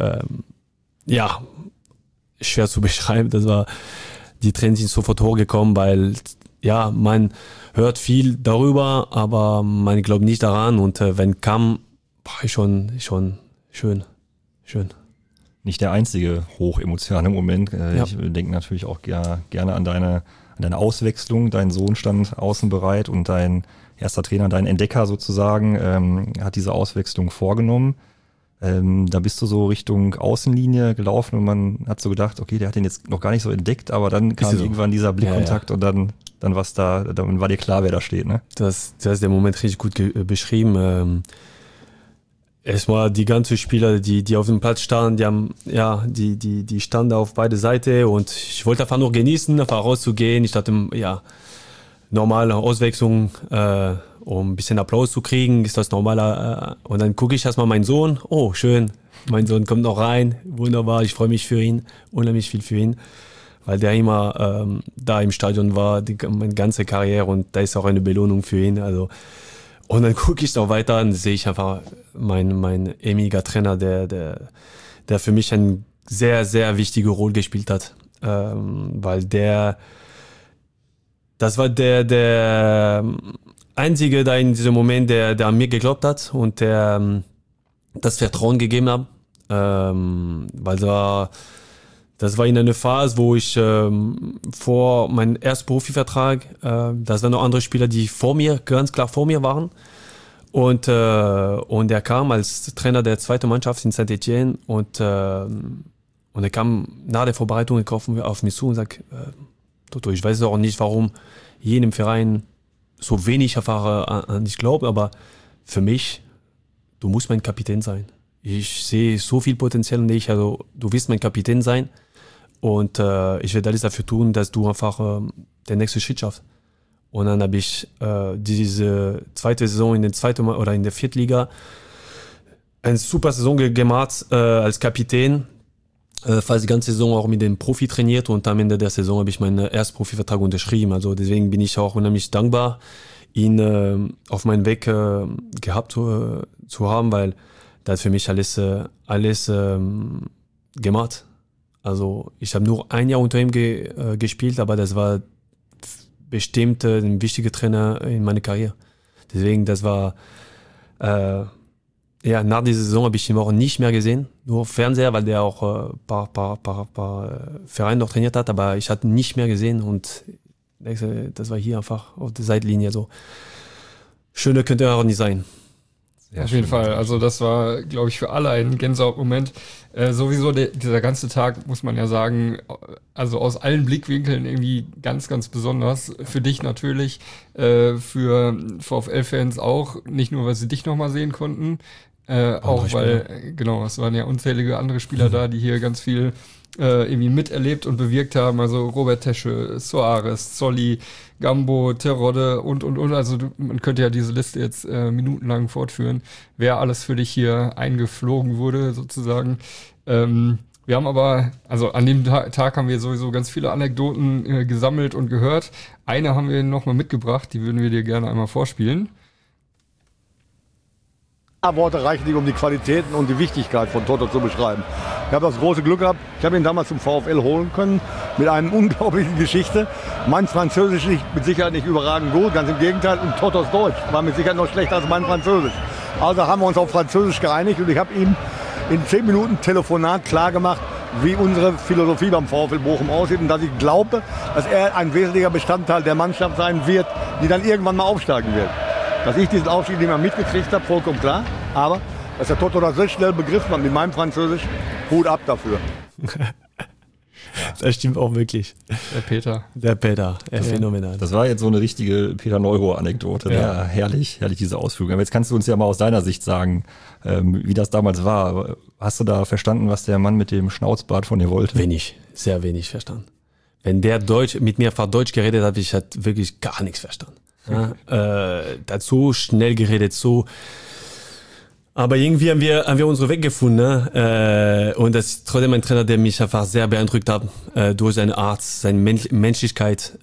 schwer zu beschreiben. Das war, die Tränen sind sofort hochgekommen, weil man hört viel darüber, aber man glaubt nicht daran und wenn kam, war schon schön. Nicht der einzige hochemotionale Moment. Ich denke natürlich auch gerne an deine Auswechslung. Dein Sohn stand außen bereit und dein erster Trainer, dein Entdecker sozusagen, hat diese Auswechslung vorgenommen. Da bist du so Richtung Außenlinie gelaufen und man hat so gedacht, okay, der hat den jetzt noch gar nicht so entdeckt, aber dann kam irgendwann dieser Blickkontakt und dann war dir klar, wer da steht, ne? Das ist der Moment richtig gut beschrieben. Erstmal die ganzen Spieler, die auf dem Platz standen, die standen auf beide Seiten und ich wollte einfach nur genießen, einfach rauszugehen. Ich dachte, normale Auswechslung, um ein bisschen Applaus zu kriegen, ist das normaler. Und dann gucke ich erstmal meinen Sohn. Oh, schön. Mein Sohn kommt noch rein. Wunderbar. Ich freue mich für ihn. Unheimlich viel für ihn. Weil der immer da im Stadion war, meine ganze Karriere und da ist auch eine Belohnung für ihn. Also, und dann gucke ich noch weiter und sehe ich einfach mein ehemaliger Trainer, der für mich eine sehr, sehr wichtige Rolle gespielt hat. Weil das war der Einzige da in diesem Moment, der an mir geglaubt hat und der das Vertrauen gegeben hat. Weil das war in einer Phase, wo ich vor meinem ersten Profivertrag, das waren noch andere Spieler, die ganz klar vor mir waren. Und er kam als Trainer der zweiten Mannschaft in Saint-Etienne und er kam nach der Vorbereitung auf mich zu und sagt, Toto, ich weiß auch nicht, warum jedem Verein so wenig an dich glaubt, aber für mich, du musst mein Kapitän sein. Ich sehe so viel Potenzial in dich, also du wirst mein Kapitän sein und ich werde alles dafür tun, dass du einfach der nächste Schritt schaffst. Und dann habe ich diese zweite Saison in der Viertliga eine super Saison gemacht als Kapitän. Fast die ganze Saison auch mit dem Profi trainiert und am Ende der Saison habe ich meinen ersten Profivertrag unterschrieben. Also deswegen bin ich auch unheimlich dankbar, ihn auf meinem Weg gehabt zu haben, weil der hat für mich alles gemacht. Also ich habe nur ein Jahr unter ihm gespielt, aber das war bestimmt ein wichtiger Trainer in meiner Karriere. Deswegen, das war nach dieser Saison habe ich ihn auch nicht mehr gesehen, nur auf Fernseher, weil der auch paar Vereine noch trainiert hat, aber ich hatte ihn nicht mehr gesehen und das war hier einfach auf der Seitlinie so. Schöner könnte er auch nicht sein. Sehr auf jeden Fall, also das war, glaube ich, für alle ein Gänsehautmoment. Sowieso dieser ganze Tag, muss man ja sagen, also aus allen Blickwinkeln irgendwie ganz, ganz besonders. Für dich natürlich, für VfL-Fans auch, nicht nur, weil sie dich nochmal sehen konnten, auch weil, genau, es waren ja unzählige andere Spieler da, die hier ganz viel irgendwie miterlebt und bewirkt haben. Also Robert Tesche, Soares, Zolli, Gambo, Terodde und. Also man könnte ja diese Liste jetzt minutenlang fortführen, wer alles für dich hier eingeflogen wurde sozusagen. Wir haben aber, also an dem Tag haben wir sowieso ganz viele Anekdoten gesammelt und gehört. Eine haben wir nochmal mitgebracht, die würden wir dir gerne einmal vorspielen. Worte reichen nicht, um die Qualitäten und die Wichtigkeit von Toto zu beschreiben. Ich habe das große Glück gehabt, ich habe ihn damals zum VfL holen können, mit einer unglaublichen Geschichte. Mein Französisch ist mit Sicherheit nicht überragend gut, ganz im Gegenteil. Und Totos Deutsch war mit Sicherheit noch schlechter als mein Französisch. Also haben wir uns auf Französisch geeinigt und ich habe ihm in 10 Minuten Telefonat klargemacht, wie unsere Philosophie beim VfL Bochum aussieht und dass ich glaube, dass er ein wesentlicher Bestandteil der Mannschaft sein wird, die dann irgendwann mal aufsteigen wird. Dass ich diesen Aufstieg nicht mehr mitgekriegt habe, vollkommen klar. Aber dass der Toto das so schnell begriffen hat mit meinem Französisch, Hut ab dafür. Das stimmt auch wirklich. Der Peter, phänomenal. Das war jetzt so eine richtige Peter Neuro-Anekdote. Ja. Herrlich, diese Ausführung. Aber jetzt kannst du uns ja mal aus deiner Sicht sagen, wie das damals war. Hast du da verstanden, was der Mann mit dem Schnauzbart von dir wollte? Wenig, sehr wenig verstanden. Wenn der mit mir auf Deutsch geredet hat, ich hatte wirklich gar nichts verstanden. Ja, der hat so schnell geredet, so. Aber irgendwie haben wir unsere Weg gefunden, ne? Und das ist trotzdem ein Trainer, der mich einfach sehr beeindruckt hat, durch seine Art, seine Menschlichkeit,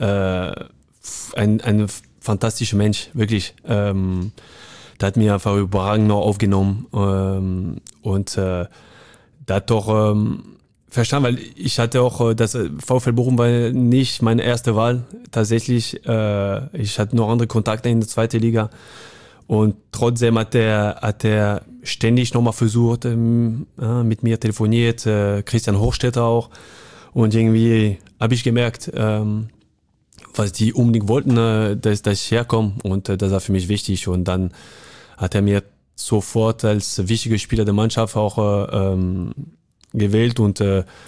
ein fantastischer Mensch, wirklich. Der hat mir einfach überragend noch aufgenommen, und der hat doch verstanden, weil ich hatte auch, das VfL Bochum war nicht meine erste Wahl, tatsächlich. Ich hatte noch andere Kontakte in der zweiten Liga. Und trotzdem hat er ständig nochmal versucht, mit mir telefoniert, Christian Hochstetter auch. Und irgendwie habe ich gemerkt, was die unbedingt wollten, dass ich herkomme. Und das war für mich wichtig. Und dann hat er mir sofort als wichtiger Spieler der Mannschaft auch gewählt. Und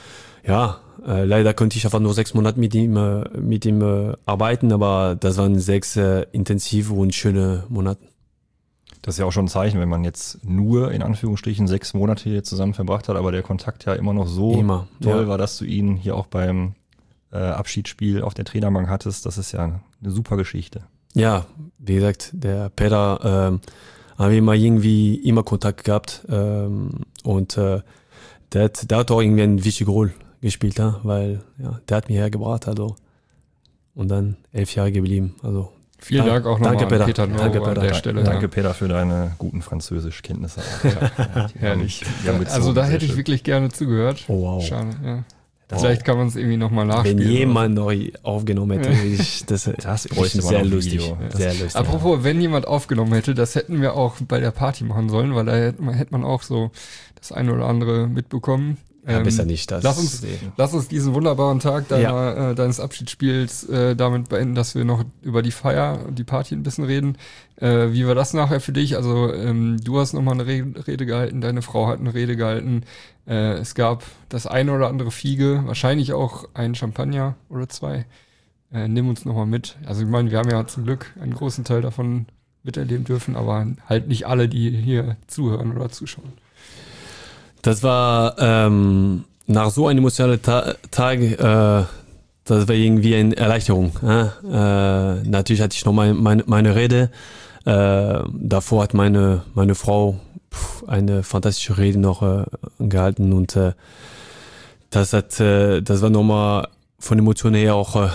leider konnte ich einfach nur 6 Monate mit ihm arbeiten. Aber das waren 6 intensive und schöne Monate. Das ist ja auch schon ein Zeichen, wenn man jetzt nur in Anführungsstrichen 6 Monate hier zusammen verbracht hat, aber der Kontakt ja immer noch so toll war, dass du ihn hier auch beim Abschiedsspiel auf der Trainerbank hattest. Das ist ja eine super Geschichte. Ja, wie gesagt, der Peter haben wir immer Kontakt gehabt, und der hat auch irgendwie eine wichtige Rolle gespielt, weil der hat mich hergebracht, also, und dann 11 Jahre geblieben, also. Vielen Dank auch nochmal an Peter Neuro an der Stelle. Danke, Peter, für deine guten Französischkenntnisse. Herrlich. Also da hätte ich wirklich gerne zugehört. Oh, wow. Schade, ja. Vielleicht kann man es irgendwie nochmal nachspielen. Wenn jemand noch aufgenommen hätte, das bräuchte man sehr auf lustig. Video. Sehr lustig. Apropos, wenn jemand aufgenommen hätte, das hätten wir auch bei der Party machen sollen, weil da hätte man auch so das eine oder andere mitbekommen. Besser nicht. Lass uns diesen wunderbaren Tag deines Abschiedsspiels damit beenden, dass wir noch über die Feier und die Party ein bisschen reden. Wie war das nachher für dich? Also du hast nochmal eine Rede gehalten, deine Frau hat eine Rede gehalten. Es gab das eine oder andere Fiege, wahrscheinlich auch ein Champagner oder 2. Nimm uns nochmal mit. Also ich meine, wir haben ja zum Glück einen großen Teil davon miterleben dürfen, aber halt nicht alle, die hier zuhören oder zuschauen. Das war nach so einem emotionalen Tag, das war irgendwie eine Erleichterung. Natürlich hatte ich noch meine Rede. Davor hat meine Frau eine fantastische Rede noch gehalten, und das war nochmal von Emotionen her auch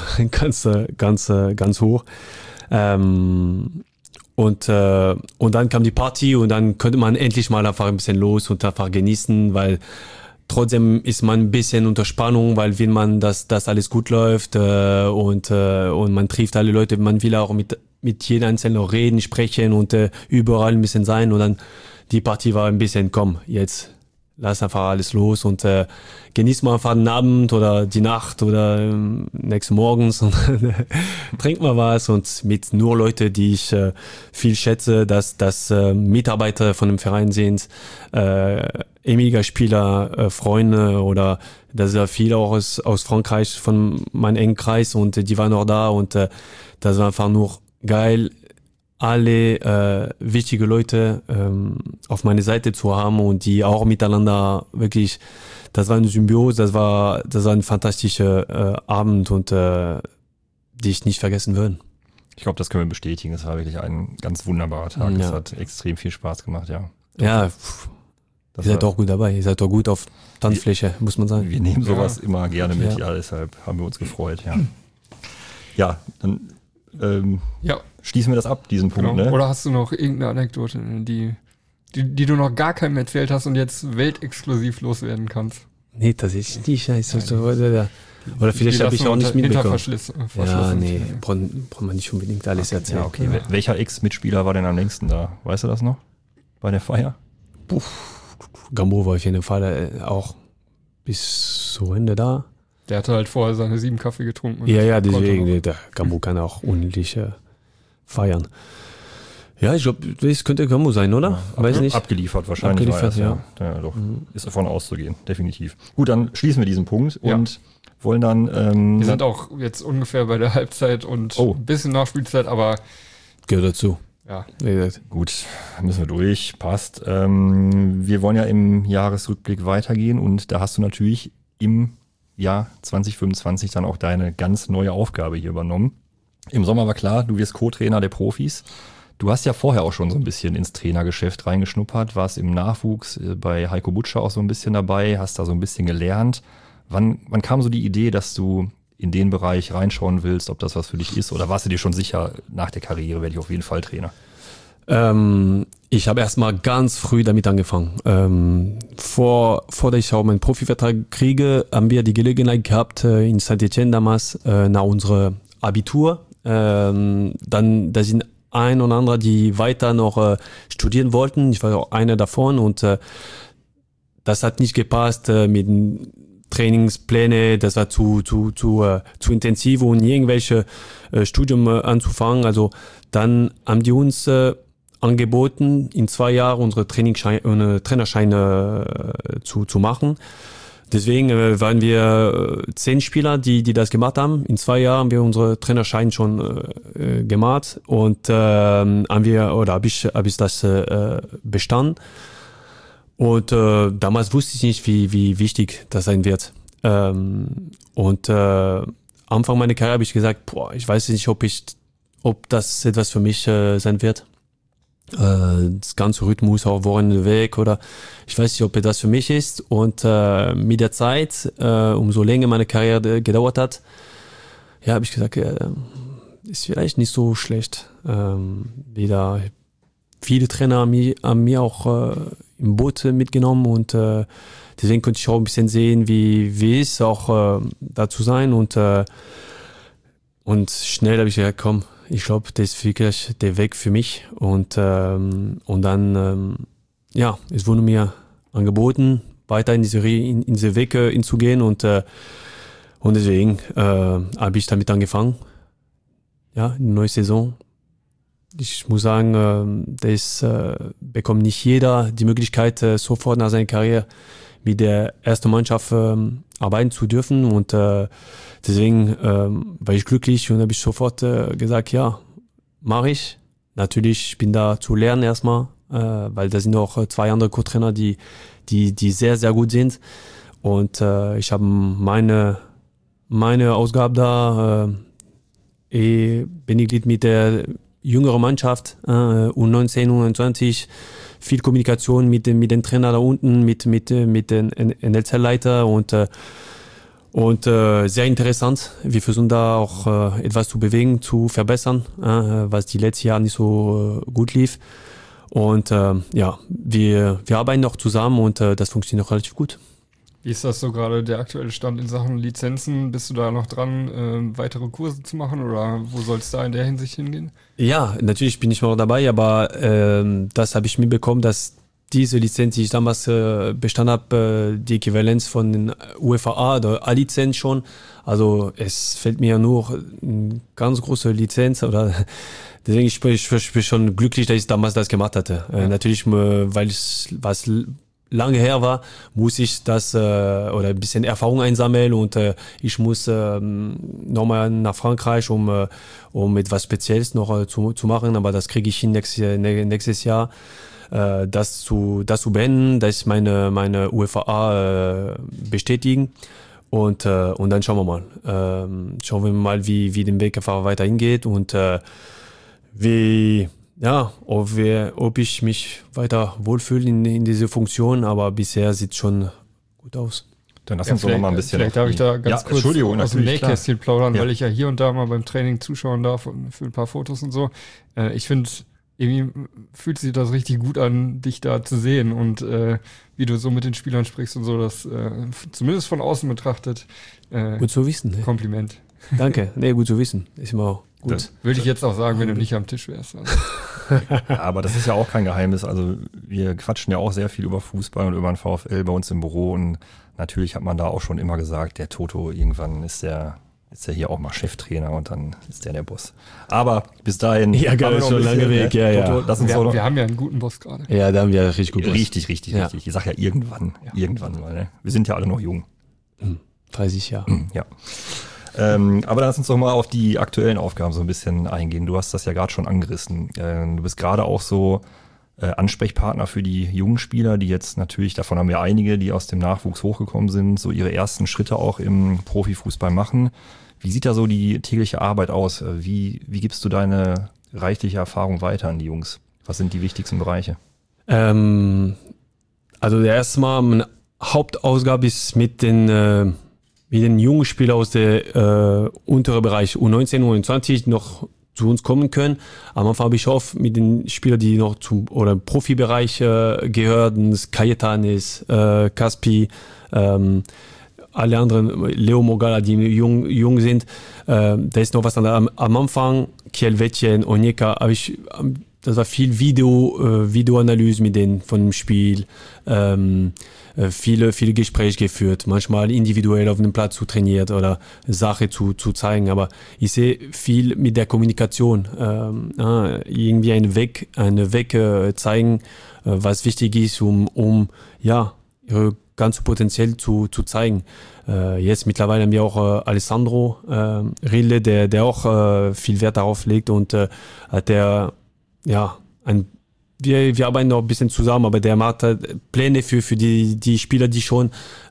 ganz hoch. Und dann kam die Party und dann konnte man endlich mal einfach ein bisschen los und einfach genießen, weil trotzdem ist man ein bisschen unter Spannung, weil will man, dass das alles gut läuft, und man trifft alle Leute, man will auch mit jedem Einzelnen reden, sprechen und überall ein bisschen sein, und dann die Party war ein bisschen, komm, jetzt lass einfach alles los und genieß mal einfach den Abend oder die Nacht oder nächsten Morgens und trink mal was, und mit nur Leute, die ich viel schätze, dass Mitarbeiter von dem Verein sind, ehemaliger Spieler, Freunde, oder das ist ja viel auch aus Frankreich von meinem engen Kreis, und die waren auch da, und das war einfach nur geil, alle wichtige Leute auf meine Seite zu haben und die auch miteinander wirklich, das war eine Symbiose, das war ein fantastischer Abend, und die ich nicht vergessen würde. Ich glaube, das können wir bestätigen. Es war wirklich ein ganz wunderbarer Tag. Es hat extrem viel Spaß gemacht, ja. Ja, ihr seid auch gut dabei. Ihr seid auch gut auf Tanzfläche, muss man sagen. Wir nehmen sowas immer gerne mit, deshalb haben wir uns gefreut, ja. Ja, dann schließen wir das ab, diesen Punkt. Genau. Ne? Oder hast du noch irgendeine Anekdote, die die du noch gar keinem erzählt hast und jetzt weltexklusiv loswerden kannst? Nee, tatsächlich nicht. Oder vielleicht habe ich auch nicht mitbekommen. Ja, nee, braucht man nicht unbedingt alles erzählen. Ja, okay. Welcher Ex-Mitspieler war denn am längsten da? Weißt du das noch? Bei der Feier? Gambo war auf jeden Fall auch bis zu Ende da. Der hatte halt vorher seine 7 Kaffee getrunken. Ja, deswegen, der Gambo kann auch ordentlich feiern. Ja, ich glaube, das könnte Gambo sein, oder? Ja, weiß nicht. Abgeliefert wahrscheinlich. Abgeliefert, ja, doch. Ist davon auszugehen, definitiv. Gut, dann schließen wir diesen Punkt und wollen dann... wir sind auch jetzt ungefähr bei der Halbzeit und ein bisschen Nachspielzeit, aber... Gehört dazu. Ja. Gut, müssen wir durch, passt. Wir wollen ja im Jahresrückblick weitergehen und da hast du natürlich im Jahr 2025 dann auch deine ganz neue Aufgabe hier übernommen. Im Sommer war klar, du wirst Co-Trainer der Profis. Du hast ja vorher auch schon so ein bisschen ins Trainergeschäft reingeschnuppert, warst im Nachwuchs bei Heiko Butscher auch so ein bisschen dabei, hast da so ein bisschen gelernt. Wann kam so die Idee, dass du in den Bereich reinschauen willst, ob das was für dich ist? Oder warst du dir schon sicher, nach der Karriere werde ich auf jeden Fall Trainer? Ich habe erstmal ganz früh damit angefangen. Vor der ich auch meinen Profivertrag kriege, haben wir die Gelegenheit gehabt, in Saint-Etienne damals, nach unserem Abitur. Dann, da sind ein und andere, die weiter noch studieren wollten. Ich war auch einer davon und das hat nicht gepasst mit den Trainingspläne, das war zu intensiv, um irgendwelche Studium anzufangen. Also dann haben die uns angeboten, in 2 Jahren unsere Trainerscheine zu machen. Deswegen waren wir 10 Spieler, die das gemacht haben. In 2 Jahren haben wir unsere Trainerschein schon gemacht und habe ich das bestanden. Und damals wusste ich nicht, wie wichtig das sein wird. Anfang meiner Karriere habe ich gesagt, ich weiß nicht, ob das etwas für mich sein wird. Das ganze Rhythmus auch Wochenende weg oder ich weiß nicht, ob das für mich ist. Und mit der Zeit, umso länger meine Karriere gedauert hat, habe ich gesagt, ist vielleicht nicht so schlecht. Wieder viele Trainer haben mir auch im Boot mitgenommen und deswegen konnte ich auch ein bisschen sehen, wie es ist, auch da zu sein und schnell habe ich gesagt, komm, ich glaube, das ist wirklich der Weg für mich und dann es wurde mir angeboten, weiter in diese Weg hinzugehen und deswegen habe ich damit angefangen, eine neue Saison. Ich muss sagen, das bekommt nicht jeder die Möglichkeit, sofort nach seiner Karriere mit der ersten Mannschaft arbeiten zu dürfen und deswegen war ich glücklich und habe ich sofort gesagt, ja, mache ich. Natürlich, ich bin da zu lernen erstmal, weil da sind auch 2 andere Co-Trainer, die sehr, sehr gut sind und ich habe meine Ausgabe da, bin ich mit der jüngeren Mannschaft, U19, U21, viel Kommunikation mit den Trainern da unten, mit den NLZ-Leiter und sehr interessant. Wir versuchen da auch etwas zu bewegen, zu verbessern, was die letzten Jahre nicht so gut lief. Und wir arbeiten noch zusammen und das funktioniert auch relativ gut. Wie ist das so gerade der aktuelle Stand in Sachen Lizenzen? Bist du da noch dran, weitere Kurse zu machen oder wo soll es da in der Hinsicht hingehen? Ja, natürlich bin ich noch dabei, aber das habe ich mitbekommen, dass diese Lizenz, die ich damals bestanden habe, die Äquivalenz von den UEFA oder A-Lizenz schon. Also es fällt mir nur eine ganz große Lizenz oder deswegen ich bin schon glücklich, dass ich damals das gemacht hatte. Natürlich, weil es was lange her war, muss ich das oder ein bisschen Erfahrung einsammeln und ich muss nochmal nach Frankreich, um etwas Spezielles noch zu machen, aber das kriege ich hin nächstes Jahr. Das zu beenden, dass ich meine UFA bestätigen und dann schauen wir mal, wie den Weg einfach weiter hingeht und ob ich mich weiter wohlfühle in diese Funktion, aber bisher sieht es schon gut aus. Dann lass uns doch noch mal ein bisschen. Vielleicht darf ich da ganz kurz aus dem Nähkästchen plaudern, ja. Weil ich ja hier und da mal beim Training zuschauen darf und für ein paar Fotos und so. Ich finde irgendwie fühlt sich das richtig gut an, dich da zu sehen und wie du so mit den Spielern sprichst und so, das zumindest von außen betrachtet. Gut zu wissen. Ne? Kompliment. Danke, nee, gut zu wissen. Ist immer auch gut. Das würde ich jetzt auch sagen, wenn du nicht am Tisch wärst. Also. Ja, aber das ist ja auch kein Geheimnis. Also wir quatschen ja auch sehr viel über Fußball und über den VfL bei uns im Büro und natürlich hat man da auch schon immer gesagt, der Toto, irgendwann ist der hier auch mal Cheftrainer und dann ist der Boss. Aber bis dahin. Ja, geil, ist schon lange Weg, ja. Toto, lass uns wir haben ja einen guten Boss gerade. Ja, da haben wir richtig gut. Richtig. Ich sag ja irgendwann mal. Ne? Wir sind ja alle noch jung. 30 Jahre. Ja. Aber lass uns doch mal auf die aktuellen Aufgaben so ein bisschen eingehen. Du hast das ja gerade schon angerissen. Du bist gerade auch so Ansprechpartner für die jungen Spieler, die jetzt natürlich, davon haben wir einige, die aus dem Nachwuchs hochgekommen sind, so ihre ersten Schritte auch im Profifußball machen. Wie sieht da so die tägliche Arbeit aus? Wie gibst du deine reichliche Erfahrung weiter an die Jungs? Was sind die wichtigsten Bereiche? Also der erste Mal, meine Hauptausgabe ist mit den jungen Spielern aus der unteren Bereich U19, U21 noch zu uns kommen können. Am Anfang habe ich auch mit den Spielern, die noch zum Profibereich gehören, Cayetanes, Caspi, alle anderen, Leo Mogala, die jung sind. Da ist noch was am Anfang, Kielwetjen, Onyeka, das war viel Videoanalyse mit denen von dem Spiel, viele Gespräche geführt, manchmal individuell auf dem Platz zu trainiert oder Sache zu zeigen, aber ich sehe viel mit der Kommunikation, irgendwie einen Weg zeigen, was wichtig ist, um ihre ganze Potenzial zu zeigen. Jetzt mittlerweile haben wir auch Alessandro Rille, der auch viel Wert darauf legt und wir arbeiten noch ein bisschen zusammen, aber der macht Pläne für die Spieler, die schon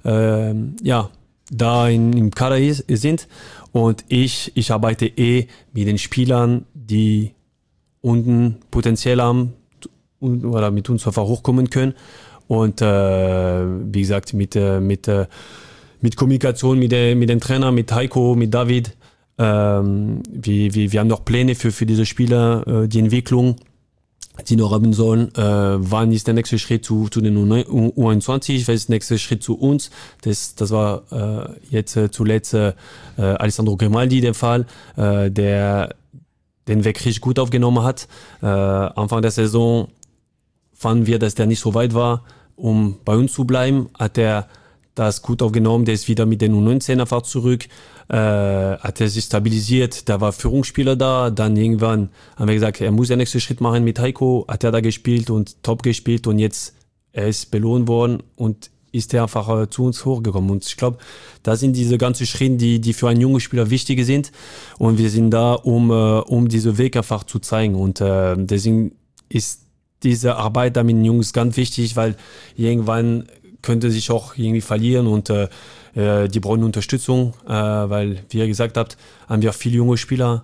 da im Kader sind. Und ich arbeite mit den Spielern, die unten Potenzial haben oder mit uns einfach hochkommen können. Und wie gesagt, mit Kommunikation mit den Trainern, mit Heiko, mit David. Wir haben noch Pläne für diese Spieler, die Entwicklung, die noch haben sollen. Wann ist der nächste Schritt zu den U21? Was ist der nächste Schritt zu uns? Das war jetzt zuletzt Alessandro Grimaldi der Fall, der den Weg richtig gut aufgenommen hat. Anfang der Saison fanden wir, dass der nicht so weit war, um bei uns zu bleiben. Hat er das gut aufgenommen, der ist wieder mit den U19 einfach zurück, hat er sich stabilisiert, da war Führungsspieler da, dann irgendwann haben wir gesagt, er muss den nächsten Schritt machen mit Heiko, hat er da gespielt und top gespielt und jetzt er ist belohnt worden und ist er einfach zu uns hochgekommen und ich glaube, das sind diese ganzen Schritte, die für einen jungen Spieler wichtig sind und wir sind da, um diesen Weg einfach zu zeigen und deswegen ist diese Arbeit da mit den Jungs ganz wichtig, weil irgendwann könnte sich auch irgendwie verlieren und die brauchen Unterstützung, weil, wie ihr gesagt habt, haben wir viele junge Spieler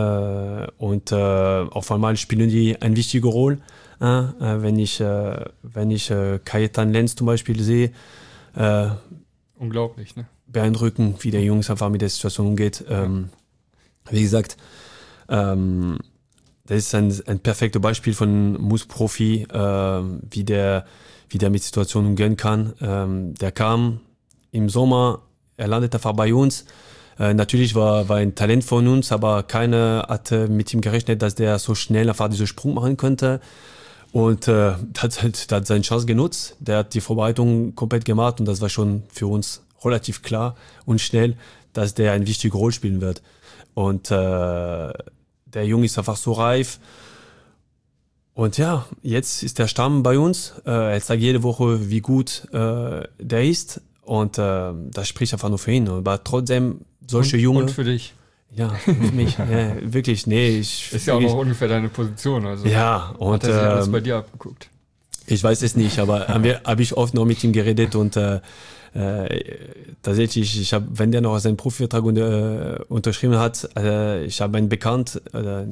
und auf einmal spielen die eine wichtige Rolle. Wenn ich Cayetan Lenz zum Beispiel sehe, unglaublich, ne? Beeindruckend, wie der Jungs einfach mit der Situation umgeht. Wie gesagt, das ist ein perfektes Beispiel von Muss-Profi, wie der mit Situationen umgehen kann. Der kam im Sommer, er landet einfach bei uns. Natürlich war ein Talent von uns, aber keiner hat mit ihm gerechnet, dass der so schnell einfach diesen Sprung machen könnte. Und hat seine Chance genutzt. Der hat die Vorbereitung komplett gemacht und das war schon für uns relativ klar und schnell, dass der eine wichtige Rolle spielen wird. Und der Junge ist einfach so reif. Und ja, jetzt ist der Stamm bei uns. Er zeigt jede Woche, wie gut der ist. Und das spricht einfach nur für ihn. Aber trotzdem, solche Junge. Und für dich. Ja, für mich. Ja, wirklich, nee. Ist ja auch noch ungefähr deine Position. Also ja, und hat er sich alles bei dir abgeguckt? Ich weiß es nicht, aber habe ich oft noch mit ihm geredet und tatsächlich, wenn der noch seinen Profivertrag unterschrieben hat, ich habe einen Bekannt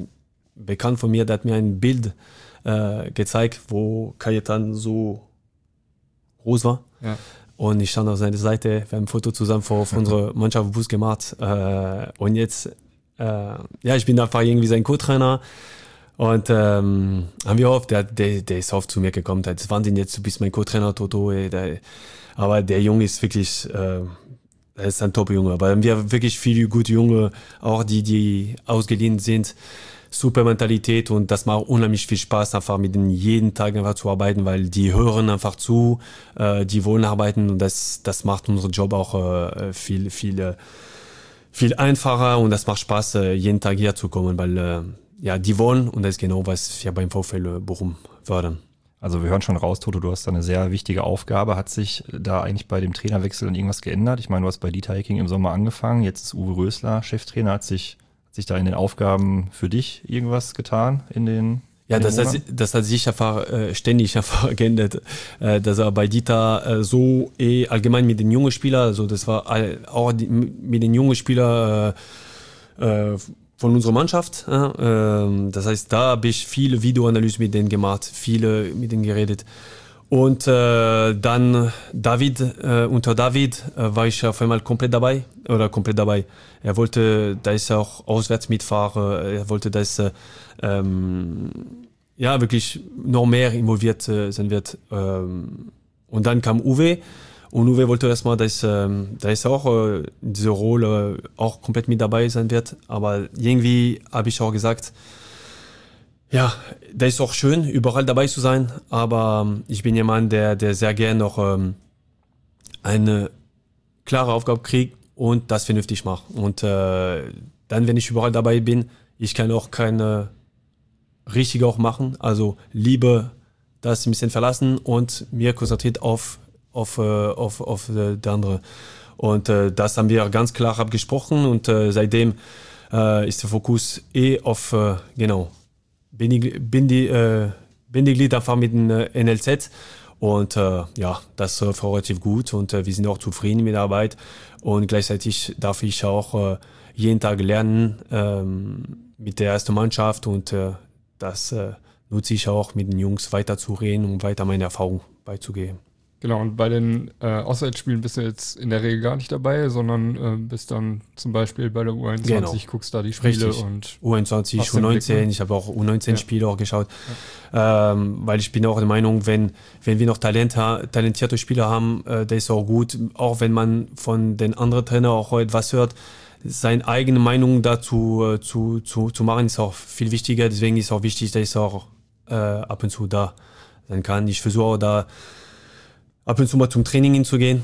von mir, der hat mir ein Bild gezeigt, wo Cayetan so groß war. Ja. Und ich stand auf seiner Seite, wir haben ein Foto zusammen auf unserer Mannschaft Bus gemacht. Und jetzt, ich bin einfach irgendwie sein Co-Trainer. Und haben wir oft, der ist oft zu mir gekommen, das ist Wahnsinn, jetzt du bist mein Co-Trainer, Toto, aber der Junge ist wirklich, er ist ein Top-Junge, aber wir haben wirklich viele gute Junge, auch die ausgeliehen sind, super Mentalität und das macht unheimlich viel Spaß, einfach mit denen jeden Tag einfach zu arbeiten, weil die hören einfach zu, die wollen arbeiten und das macht unseren Job auch viel einfacher und das macht Spaß, jeden Tag hier zu kommen, weil die wollen und das ist genau, was wir beim VfL Bochum fördern. Also wir hören schon raus, Toto, du hast da eine sehr wichtige Aufgabe. Hat sich da eigentlich bei dem Trainerwechsel dann irgendwas geändert? Ich meine, du hast bei Dieter Hecking im Sommer angefangen, jetzt ist Uwe Rösler Cheftrainer. Hat sich da in den Aufgaben für dich irgendwas getan in den das hat sich einfach ständig einfach geändert. Dass er bei Dieter so allgemein mit den jungen Spielern, also das war auch mit den jungen Spielern von unserer Mannschaft. Das heißt, da habe ich viele Videoanalysen mit denen gemacht, viele mit denen geredet. Und dann unter David war ich auf einmal komplett dabei. Er wollte, da ist auch auswärts mitfahren, er wollte, dass wirklich noch mehr involviert sein wird. Und dann kam Uwe. Und Uwe wollte erstmal, dass auch in dieser Rolle auch komplett mit dabei sein wird. Aber irgendwie habe ich auch gesagt, ja, das ist auch schön, überall dabei zu sein. Aber ich bin jemand, der sehr gerne noch eine klare Aufgabe kriegt und das vernünftig macht. Und dann, wenn ich überall dabei bin, ich kann auch keine richtige auch machen. Also lieber das ein bisschen verlassen und mir konzentriert auf der andere. Und das haben wir ganz klar abgesprochen und seitdem ist der Fokus auf Bindeglied einfach mit dem NLZ und das läuft relativ gut und wir sind auch zufrieden mit der Arbeit und gleichzeitig darf ich auch jeden Tag lernen mit der ersten Mannschaft und das nutze ich auch mit den Jungs weiter zu reden und weiter meine Erfahrung beizugeben. Genau, und bei den Auswärtsspielen bist du jetzt in der Regel gar nicht dabei, sondern bist dann zum Beispiel bei der U21, guckst da die Spiele. Richtig. Und U21, U19, ich habe auch U19-Spiele auch geschaut, weil ich bin auch der Meinung, wenn wir noch talentierte Spieler haben, das ist auch gut, auch wenn man von den anderen Trainern auch etwas hört, seine eigene Meinung dazu zu machen, ist auch viel wichtiger, deswegen ist auch wichtig, dass ich auch ab und zu da sein kann. Ich versuche auch da ab und zu mal zum Training hinzugehen,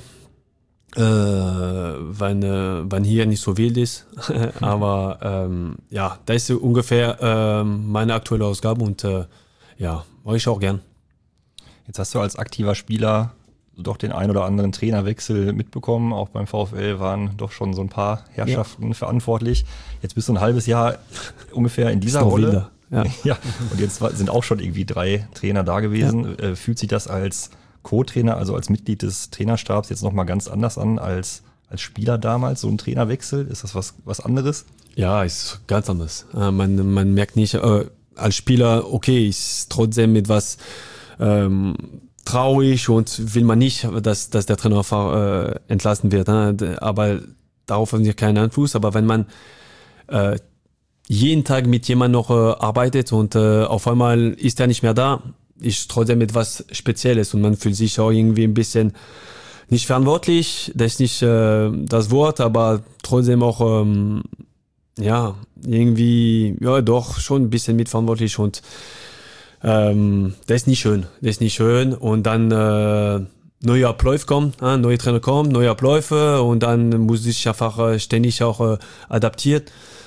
wenn hier nicht so wild ist. Aber das ist ungefähr meine aktuelle Ausgabe und mache ich auch gern. Jetzt hast du als aktiver Spieler doch den ein oder anderen Trainerwechsel mitbekommen. Auch beim VfL waren doch schon so ein paar Herrschaften verantwortlich. Jetzt bist du ein halbes Jahr ungefähr in dieser Rolle. Ja. Und jetzt sind auch schon irgendwie 3 Trainer da gewesen. Ja. Fühlt sich das als Co-Trainer, also als Mitglied des Trainerstabs jetzt nochmal ganz anders an als Spieler damals, so ein Trainerwechsel? Ist das was anderes? Ja, ist ganz anders. Man merkt nicht, als Spieler, okay, ist trotzdem etwas traurig und will man nicht, dass der Trainer entlassen wird. Aber darauf haben wir keinen Einfluss. Aber wenn man jeden Tag mit jemandem noch arbeitet und auf einmal ist er nicht mehr da, ist trotzdem etwas Spezielles und man fühlt sich auch irgendwie ein bisschen nicht verantwortlich, das ist nicht das Wort, aber trotzdem auch irgendwie doch schon ein bisschen mitverantwortlich und das ist nicht schön und dann neue Abläufe kommen, neue Trainer kommen, neue Abläufe und dann muss ich einfach ständig auch adaptieren.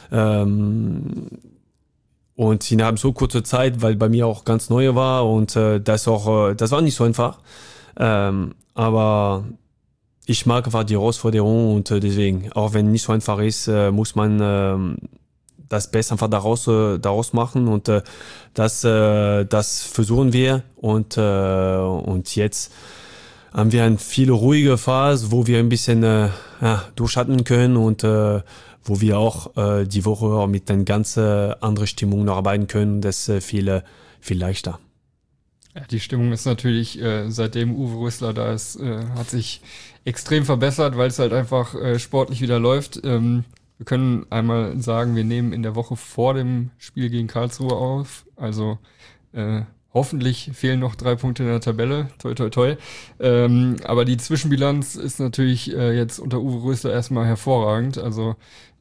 Und innerhalb so kurzer Zeit, weil bei mir auch ganz neu war und das war nicht so einfach. Aber ich mag einfach die Herausforderung und deswegen, auch wenn nicht so einfach ist, muss man das Beste einfach daraus machen und das versuchen wir und jetzt haben wir eine viel ruhige Phase, wo wir ein bisschen durchschalten können und wo wir auch die Woche auch mit einer ganz anderen Stimmung noch arbeiten können. Das ist viel leichter. Ja, die Stimmung ist natürlich, seitdem Uwe Rösler da ist, hat sich extrem verbessert, weil es halt einfach sportlich wieder läuft. Wir können einmal sagen, wir nehmen in der Woche vor dem Spiel gegen Karlsruhe auf. Also hoffentlich fehlen noch 3 Punkte in der Tabelle. Toi, toi, toi. Aber die Zwischenbilanz ist natürlich jetzt unter Uwe Rösler erstmal hervorragend. Also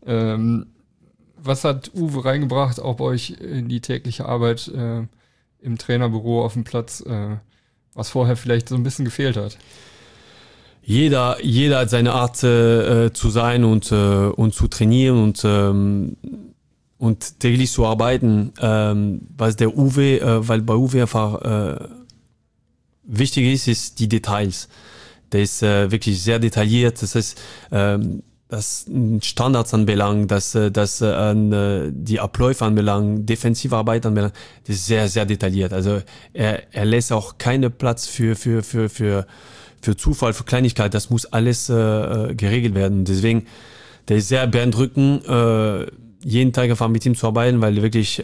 was hat Uwe reingebracht, auch bei euch in die tägliche Arbeit im Trainerbüro auf dem Platz, was vorher vielleicht so ein bisschen gefehlt hat? Jeder hat seine Art zu sein und zu trainieren und täglich zu arbeiten. Was der Uwe, weil bei Uwe einfach wichtig ist die Details. Der ist wirklich sehr detailliert. Das heißt, das Standards anbelangt, das die Abläufe anbelangt, defensive Arbeit anbelangt, das ist sehr, sehr detailliert. Also er lässt auch keinen Platz für Zufall, für Kleinigkeit. Das muss alles geregelt werden. Deswegen, der ist sehr beeindruckend, jeden Tag einfach mit ihm zu arbeiten, weil wirklich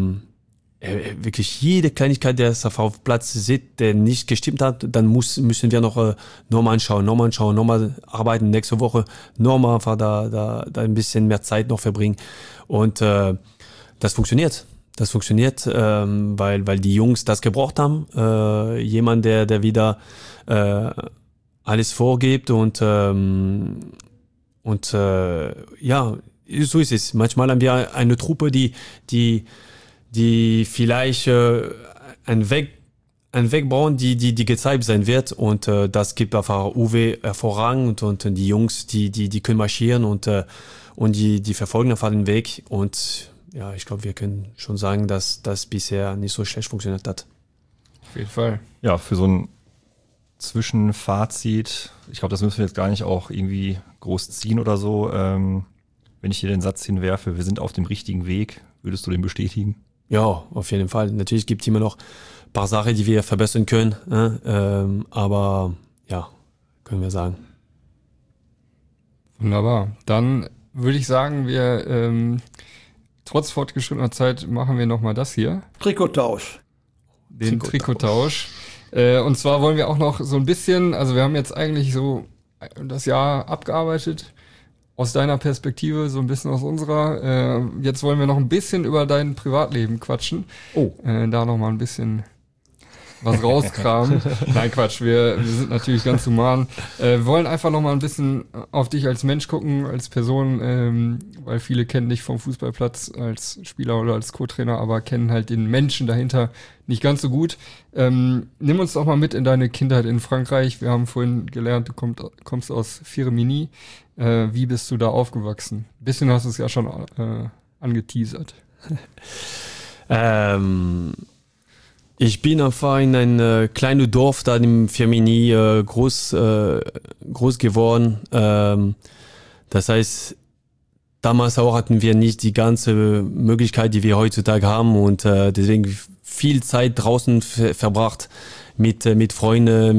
jede Kleinigkeit, der auf Platz sieht, der nicht gestimmt hat, dann müssen wir noch nochmal anschauen, nochmal arbeiten nächste Woche, nochmal einfach da ein bisschen mehr Zeit noch verbringen. Und das funktioniert. Das funktioniert, weil die Jungs das gebraucht haben. Jemand, der wieder alles vorgibt und ja, so ist es. Manchmal haben wir eine Truppe, die vielleicht einen Weg bauen, die gezeigt sein wird, und das gibt einfach Uwe hervorragend, und die Jungs, die können marschieren und die verfolgen einfach den Weg, und ja, ich glaube, wir können schon sagen, dass das bisher nicht so schlecht funktioniert hat. Auf jeden Fall. Ja, für so ein Zwischenfazit, ich glaube, das müssen wir jetzt gar nicht auch irgendwie groß ziehen oder so. Wenn ich dir den Satz hinwerfe, wir sind auf dem richtigen Weg, würdest du den bestätigen? Ja, auf jeden Fall. Natürlich gibt es immer noch ein paar Sachen, die wir verbessern können, aber ja, können wir sagen. Wunderbar. Dann würde ich sagen, wir trotz fortgeschrittener Zeit machen wir nochmal das hier. Trikottausch. Den Trikottausch. Und zwar wollen wir auch noch so ein bisschen, also wir haben jetzt eigentlich so das Jahr abgearbeitet, aus deiner Perspektive, so ein bisschen aus unserer. Jetzt wollen wir noch ein bisschen über dein Privatleben quatschen. Oh. Da noch mal ein bisschen was rauskramen. Nein, Quatsch, wir sind natürlich ganz human. Wir wollen einfach noch mal ein bisschen auf dich als Mensch gucken, als Person, weil viele kennen dich vom Fußballplatz als Spieler oder als Co-Trainer, aber kennen halt den Menschen dahinter nicht ganz so gut. Nimm uns doch mal mit in deine Kindheit in Frankreich. Wir haben vorhin gelernt, du kommst aus Firminy. Wie bist du da aufgewachsen? Ein bisschen hast du es ja schon angeteasert. Ich bin einfach in ein kleines Dorf da im Firminy groß geworden. Das heißt, damals auch hatten wir nicht die ganze Möglichkeit, die wir heutzutage haben, und deswegen viel Zeit draußen verbracht mit Freunden,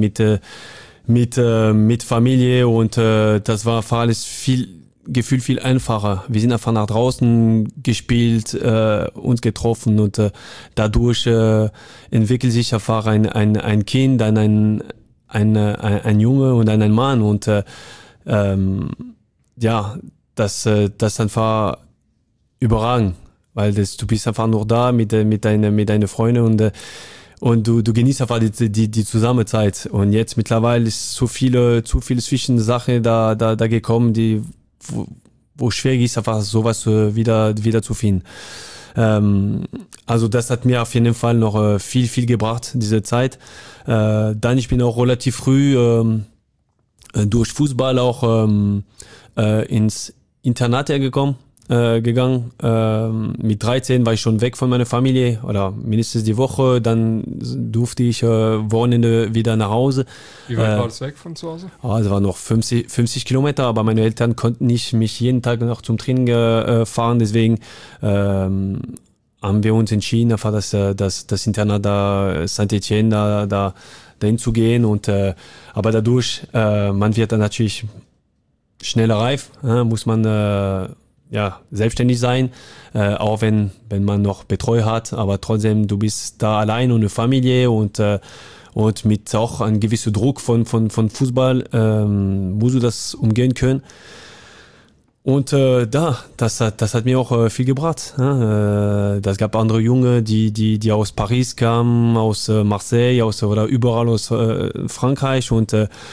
mit Familie, und das war für alles viel einfacher. Wir sind einfach nach draußen gespielt, uns getroffen, und dadurch entwickelt sich einfach ein Kind, dann ein Junge und dann ein Mann, und ja, das einfach überragend, weil du bist einfach noch da mit deinen Freunden, und du genießt einfach die Zusammenzeit. Und jetzt mittlerweile ist so viele Zwischensachen da gekommen, wo schwierig ist, einfach sowas wieder zu finden. Also das hat mir auf jeden Fall noch viel gebracht, diese Zeit. Dann, ich bin auch relativ früh durch Fußball auch ins Internat gegangen. Mit 13 war ich schon weg von meiner Familie, oder mindestens die Woche. Dann durfte ich Wochenende wieder nach Hause. Wie weit war das weg von zu Hause? Es war noch 50 Kilometer, aber meine Eltern konnten nicht mich jeden Tag noch zum Training fahren. Deswegen haben wir uns entschieden, einfach das Internat da, Saint-Étienne, dahin zu gehen. Aber dadurch, man wird dann natürlich schneller reif, muss man selbstständig sein, auch wenn man noch Betreuer hat, aber trotzdem, du bist da allein und eine Familie, und mit auch einem gewissen Druck von Fußball musst du das umgehen können. Und das hat mir auch viel gebracht. Das gab andere Junge, die aus Paris kamen, aus Marseille, oder überall aus Frankreich und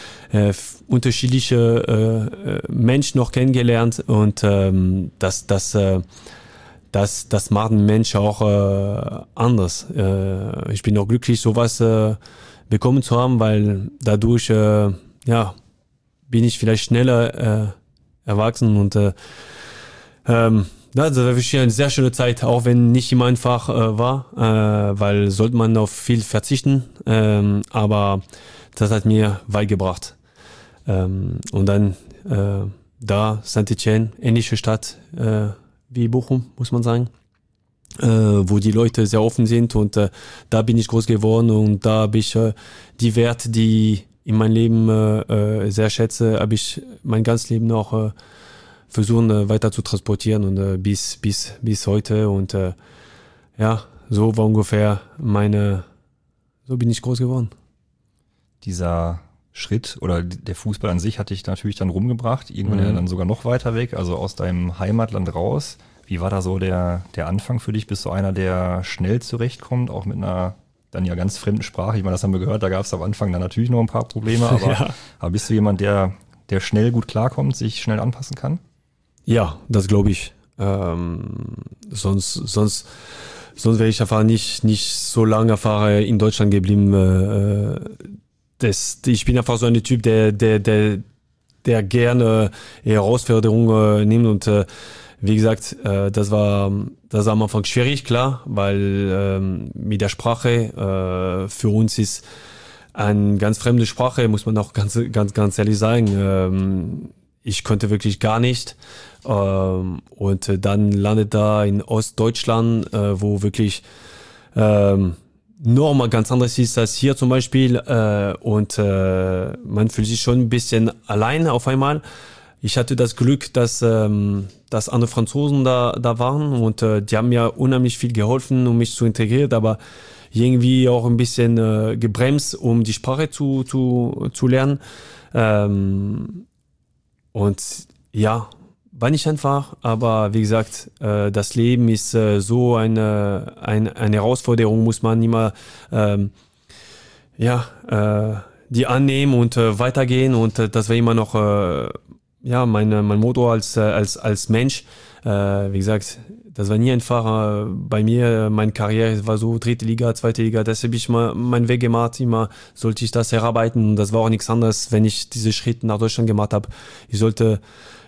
unterschiedliche Menschen noch kennengelernt. Und das macht einen Mensch auch anders. Ich bin auch glücklich, sowas bekommen zu haben, weil dadurch bin ich vielleicht schneller erwachsen und das war wirklich eine sehr schöne Zeit, auch wenn nicht immer einfach war, weil sollte man auf viel verzichten, aber das hat mir weit gebracht. Und dann da Saint-Étienne, ähnliche Stadt wie Bochum, muss man sagen, wo die Leute sehr offen sind und da bin ich groß geworden und da habe ich die Werte, die in meinem Leben sehr schätze, habe ich mein ganzes Leben auch versucht weiter zu transportieren und bis heute und so war ungefähr so bin ich groß geworden. Dieser Schritt oder der Fußball an sich hat dich natürlich dann rumgebracht, irgendwann dann sogar noch weiter weg, also aus deinem Heimatland raus. Wie war da so der Anfang für dich? Bist du einer, der schnell zurechtkommt, auch mit einer dann ja ganz fremden Sprache? Ich meine, das haben wir gehört, da gab es am Anfang dann natürlich noch ein paar Probleme, aber bist du jemand, der schnell gut klarkommt, sich schnell anpassen kann? Ja, das glaube ich. Sonst wäre ich einfach nicht so lange in Deutschland geblieben. Ich bin einfach so ein Typ, der gerne Herausforderungen nimmt und wie gesagt, das war am Anfang schwierig, klar, weil mit der Sprache für uns ist eine ganz fremde Sprache, muss man auch ganz ehrlich sagen. Ich konnte wirklich gar nicht. Und dann landet da in Ostdeutschland, wo wirklich nochmal ganz anderes ist als hier zum Beispiel. Und man fühlt sich schon ein bisschen allein auf einmal. Ich hatte das Glück, dass andere Franzosen da waren und die haben mir unheimlich viel geholfen, um mich zu integrieren, aber irgendwie auch ein bisschen gebremst, um die Sprache zu lernen. Und ja, war nicht einfach, aber wie gesagt, das Leben ist so eine Herausforderung, muss man immer die annehmen und weitergehen und das war immer noch mein Motto als Mensch. Wie gesagt, das war nie einfach bei mir. Meine Karriere war so 3. Liga, 2. Liga. Deshalb habe ich mal meinen Weg gemacht. Immer sollte ich das erarbeiten. Und das war auch nichts anderes, wenn ich diese Schritte nach Deutschland gemacht habe. Ich wollte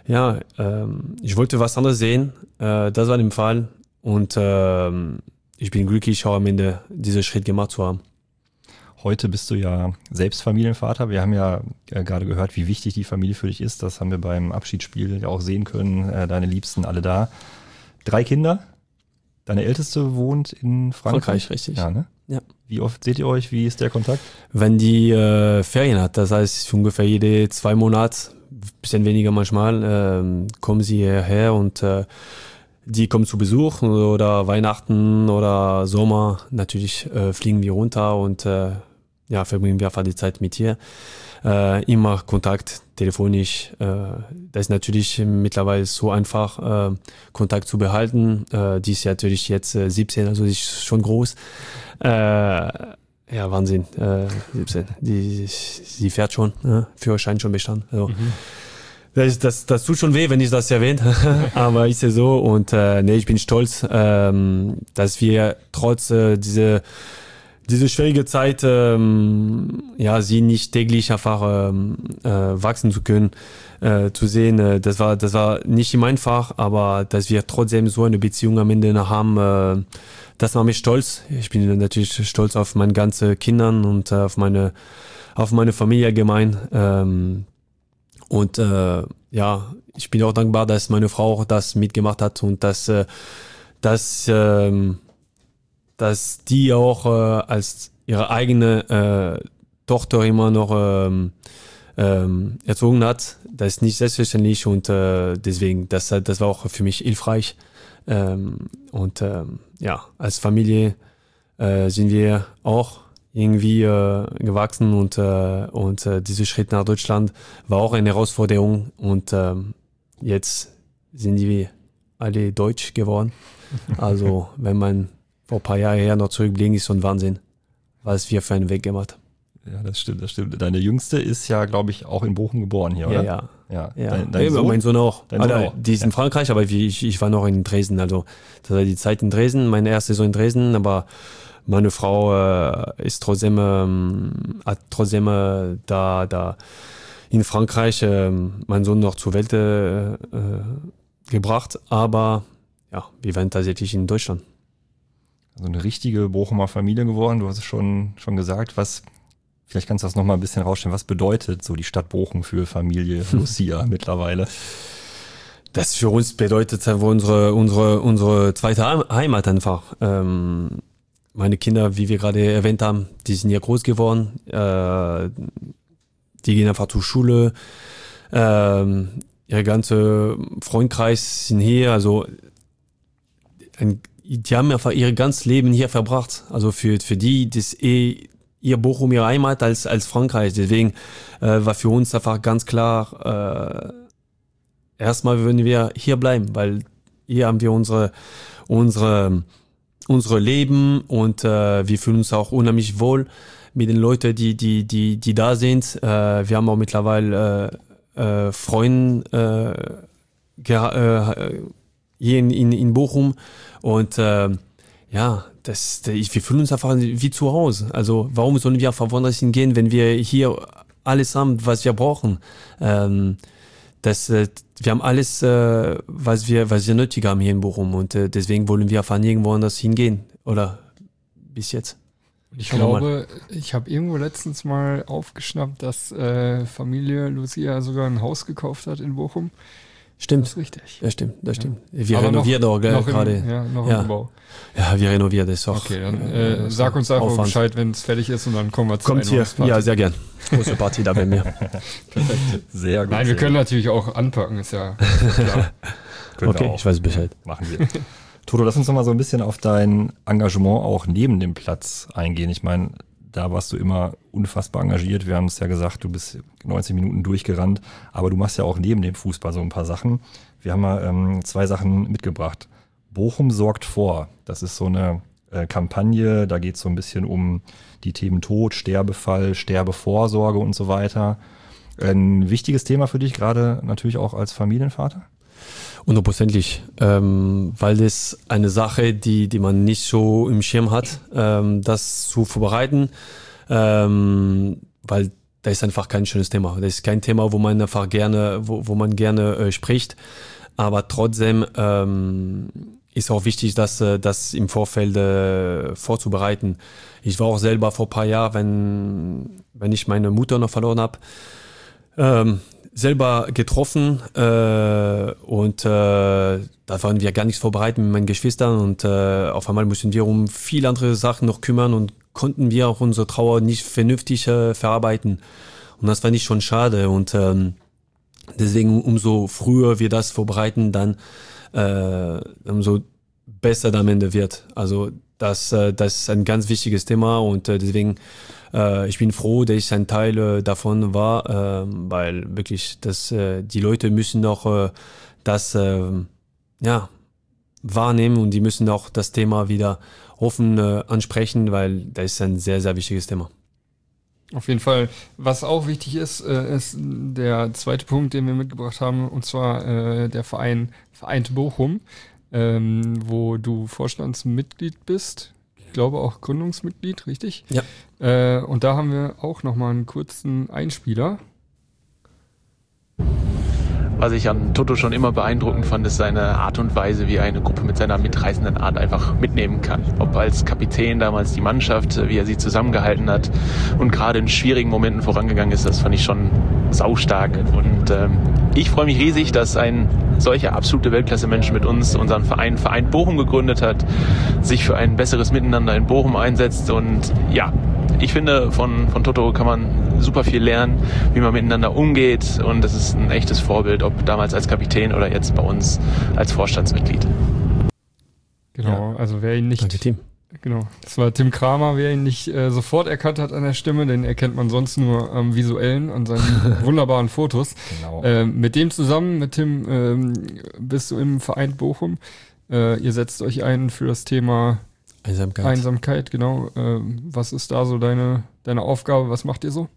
was anderes sehen. Das war der Fall. Und ich bin glücklich, auch am Ende diesen Schritt gemacht zu haben. Heute bist du ja selbst Familienvater. Wir haben ja gerade gehört, wie wichtig die Familie für dich ist. Das haben wir beim Abschiedsspiel ja auch sehen können. Deine Liebsten alle da. 3 Kinder. Deine Älteste wohnt in Frankreich. Richtig. Ja, ne? Ja. Wie oft seht ihr euch? Wie ist der Kontakt? Wenn die Ferien hat, das heißt ungefähr jede 2 Monate, bisschen weniger manchmal, kommen sie hierher und die kommen zu Besuch oder Weihnachten oder Sommer. Natürlich fliegen wir runter und verbringen wir einfach die Zeit mit ihr. Immer Kontakt, telefonisch. Das ist natürlich mittlerweile so einfach, Kontakt zu behalten. Die ist ja natürlich jetzt 17, also sie ist schon groß. Wahnsinn. 17. Sie fährt schon, Führerschein schon bestanden. Also, das tut schon weh, wenn ich das erwähne, aber ist ja so und ich bin stolz, dass wir trotz diese schwierige Zeit, sie nicht täglich einfach wachsen zu können, zu sehen. Das war nicht immer einfach, aber dass wir trotzdem so eine Beziehung am Ende haben, das macht mich stolz. Ich bin natürlich stolz auf meine ganzen Kindern und auf meine Familie allgemein. Und ich bin auch dankbar, dass meine Frau auch das mitgemacht hat und dass die auch als ihre eigene Tochter immer noch erzogen hat. Das ist nicht selbstverständlich und deswegen, das war auch für mich hilfreich. Als Familie sind wir auch irgendwie gewachsen und dieser Schritt nach Deutschland war auch eine Herausforderung und jetzt sind die alle deutsch geworden. Also wenn man vor ein paar Jahren her noch zurückblicken, ist so ein Wahnsinn, was wir für einen Weg gemacht haben. Ja, das stimmt. Deine Jüngste ist ja, glaube ich, auch in Bochum geboren hier, oder? Ja. Dein Sohn? Mein Sohn auch. Dein Sohn auch. Die ist in Frankreich, aber ich war noch in Dresden. Also das war die Zeit in Dresden, meine erste Saison in Dresden, aber meine Frau ist trotzdem, hat trotzdem da in Frankreich meinen Sohn noch zur Welt gebracht, aber ja, wir waren tatsächlich in Deutschland. Also eine richtige Bochumer Familie geworden, du hast es schon gesagt, vielleicht kannst du das nochmal ein bisschen rausstellen, was bedeutet so die Stadt Bochum für Familie Lucia mittlerweile? Das für uns bedeutet unsere zweite Heimat einfach. Meine Kinder, wie wir gerade erwähnt haben, die sind ja groß geworden, die gehen einfach zur Schule, ihr ganzer Freundkreis sind hier, also die haben einfach ihr ganzes Leben hier verbracht. Also für die, das ihr Bochum, ihre Heimat als Frankreich. Deswegen war für uns einfach ganz klar, erstmal würden wir hier bleiben, weil hier haben wir unsere Leben und wir fühlen uns auch unheimlich wohl mit den Leuten, die da sind. Wir haben auch mittlerweile Freunde hier in Bochum und wir fühlen uns einfach wie zu Hause. Also warum sollen wir einfach woanders hingehen, wenn wir hier alles haben, was wir brauchen? Wir haben alles, was wir nötig haben hier in Bochum und deswegen wollen wir einfach nirgendwo anders hingehen oder bis jetzt. Ich glaube, ich habe irgendwo letztens mal aufgeschnappt, dass Familie Lucia sogar ein Haus gekauft hat in Bochum. Stimmt. Das ist richtig. Ja, stimmt. Wir renovieren auch gerade. Noch im Bau. Ja, wir renovieren das auch. Okay, dann sag uns einfach Bescheid, wenn es fertig ist und dann kommen wir zu Kommt hier. Ja, sehr gern. Große Party da bei mir. Perfekt. Sehr gut. Nein, wir können natürlich auch anpacken, ist ja klar. Okay, ich weiß Bescheid. Machen wir. Toto, lass uns noch mal so ein bisschen auf dein Engagement auch neben dem Platz eingehen. Ich meine, da warst du immer unfassbar engagiert. Wir haben es ja gesagt, du bist 90 Minuten durchgerannt, aber du machst ja auch neben dem Fußball so ein paar Sachen. Wir haben mal 2 Sachen mitgebracht. Bochum sorgt vor. Das ist so eine Kampagne, da geht es so ein bisschen um die Themen Tod, Sterbefall, Sterbevorsorge und so weiter. Ein wichtiges Thema für dich, gerade natürlich auch als Familienvater? 100%, weil das eine Sache, die man nicht so im Schirm hat, das zu vorbereiten, weil das ist einfach kein schönes Thema. Das ist kein Thema, wo man einfach gerne, wo man gerne spricht, aber trotzdem ist auch wichtig, das im Vorfeld vorzubereiten. Ich war auch selber vor ein paar Jahren, wenn ich meine Mutter noch verloren habe, selber getroffen und da waren wir gar nichts vorbereitet mit meinen Geschwistern und auf einmal mussten wir um viele andere Sachen noch kümmern und konnten wir auch unsere Trauer nicht vernünftig verarbeiten. Und das fand ich schon schade und deswegen umso früher wir das vorbereiten, dann umso besser am Ende wird. Also das ist ein ganz wichtiges Thema und deswegen ich bin froh, dass ich ein Teil davon war, weil wirklich die Leute müssen auch das wahrnehmen und die müssen auch das Thema wieder offen ansprechen, weil das ist ein sehr, sehr wichtiges Thema. Auf jeden Fall. Was auch wichtig ist, ist der zweite Punkt, den wir mitgebracht haben, und zwar der Vereint Bochum, wo du Vorstandsmitglied bist. Ich glaube auch Gründungsmitglied, richtig? Ja. Und da haben wir auch nochmal einen kurzen Einspieler. Was ich an Toto schon immer beeindruckend fand, ist seine Art und Weise, wie er eine Gruppe mit seiner mitreißenden Art einfach mitnehmen kann. Ob als Kapitän damals die Mannschaft, wie er sie zusammengehalten hat und gerade in schwierigen Momenten vorangegangen ist, das fand ich schon saustark. Und ich freue mich riesig, dass ein solcher absolute Weltklasse-Mensch mit uns unseren Vereint Bochum gegründet hat, sich für ein besseres Miteinander in Bochum einsetzt und ja, ich finde, von Toto kann man super viel lernen, wie man miteinander umgeht und das ist ein echtes Vorbild, ob damals als Kapitän oder jetzt bei uns als Vorstandsmitglied. Genau, also wer ihn nicht Genau, das war Tim Kramer, wer ihn nicht sofort erkannt hat an der Stimme, den erkennt man sonst nur am Visuellen und seinen wunderbaren Fotos. Genau. Mit dem zusammen, mit Tim, bist du im Verein Bochum. Ihr setzt euch ein für das Thema Einsamkeit, genau. Was ist da so deine Aufgabe? Was macht ihr so?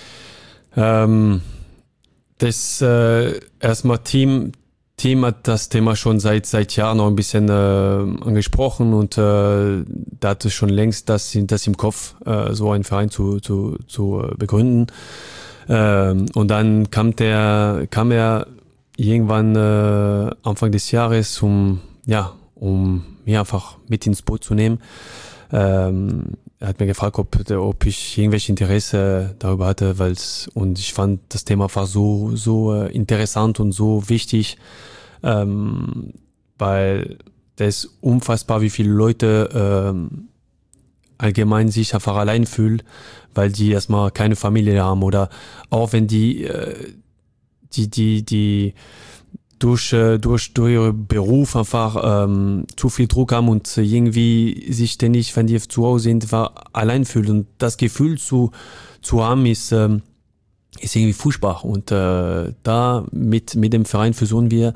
Das erstmal Team hat das Thema schon seit Jahren noch ein bisschen angesprochen und da hatte schon längst das im Kopf, so einen Verein zu begründen. Und dann kam er irgendwann Anfang des Jahres, um mich einfach mit ins Boot zu nehmen. Er hat mir gefragt, ob ich irgendwelche Interesse darüber hatte, und ich fand das Thema einfach so interessant und so wichtig, weil das ist unfassbar, wie viele Leute allgemein sich einfach allein fühlen, weil die erstmal keine Familie haben oder auch wenn die durch ihren Beruf einfach zu viel Druck haben und irgendwie sich ständig, wenn die zu Hause sind, allein fühlen. Und das Gefühl zu haben ist irgendwie furchtbar. Und da mit dem Verein versuchen wir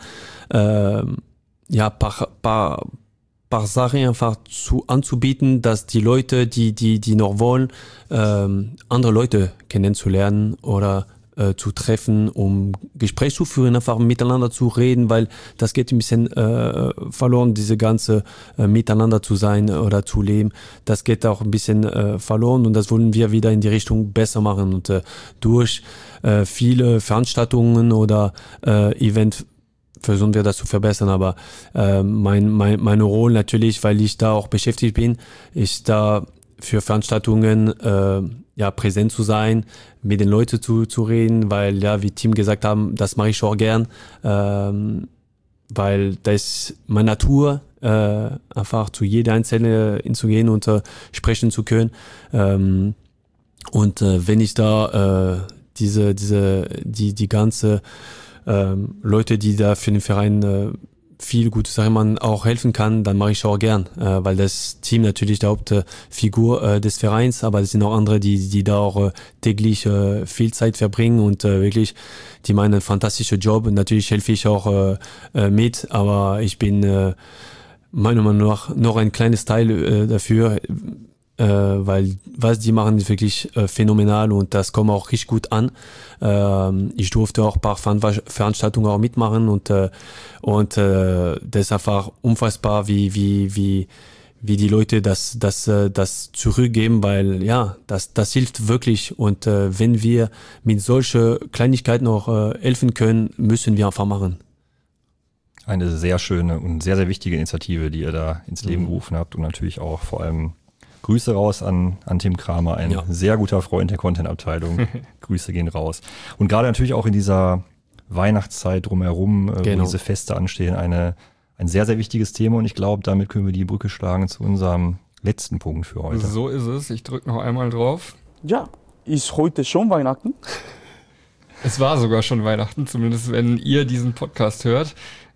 paar Sachen einfach anzubieten, dass die Leute, die noch wollen, andere Leute kennenzulernen oder zu treffen, um Gespräch zu führen, einfach miteinander zu reden, weil das geht ein bisschen verloren, diese ganze miteinander zu sein oder zu leben. Das geht auch ein bisschen verloren und das wollen wir wieder in die Richtung besser machen. Und durch viele Veranstaltungen oder Events versuchen wir das zu verbessern, aber meine Rolle natürlich, weil ich da auch beschäftigt bin, ist da für Veranstaltungen präsent zu sein, mit den Leuten zu reden, weil wie Tim gesagt haben, das mache ich auch gern, weil das ist meine Natur, einfach zu jeder Einzelne hinzugehen und sprechen zu können. Und wenn ich da die ganze Leute, die da für den Verein viel gute Sachen man auch helfen kann, dann mache ich auch gern, weil das Team natürlich die Hauptfigur des Vereins, aber es sind auch andere, die da auch täglich viel Zeit verbringen und wirklich, die machen einen fantastischen Job und natürlich helfe ich auch mit, aber ich bin meiner Meinung nach noch ein kleines Teil dafür, weil was die machen ist wirklich phänomenal und das kommt auch richtig gut an. Ich durfte auch ein paar Veranstaltungen auch mitmachen und das ist einfach unfassbar, wie die Leute das zurückgeben, weil das hilft wirklich und wenn wir mit solchen Kleinigkeiten auch helfen können, müssen wir einfach machen. Eine sehr schöne und sehr, sehr wichtige Initiative, die ihr da ins Leben gerufen habt und natürlich auch vor allem Grüße raus an Tim Kramer, ein sehr guter Freund der Content-Abteilung. Grüße gehen raus. Und gerade natürlich auch in dieser Weihnachtszeit drumherum, wo diese Feste anstehen, ein sehr, sehr wichtiges Thema. Und ich glaube, damit können wir die Brücke schlagen zu unserem letzten Punkt für heute. So ist es. Ich drücke noch einmal drauf. Ja, ist heute schon Weihnachten? Es war sogar schon Weihnachten, zumindest wenn ihr diesen Podcast hört.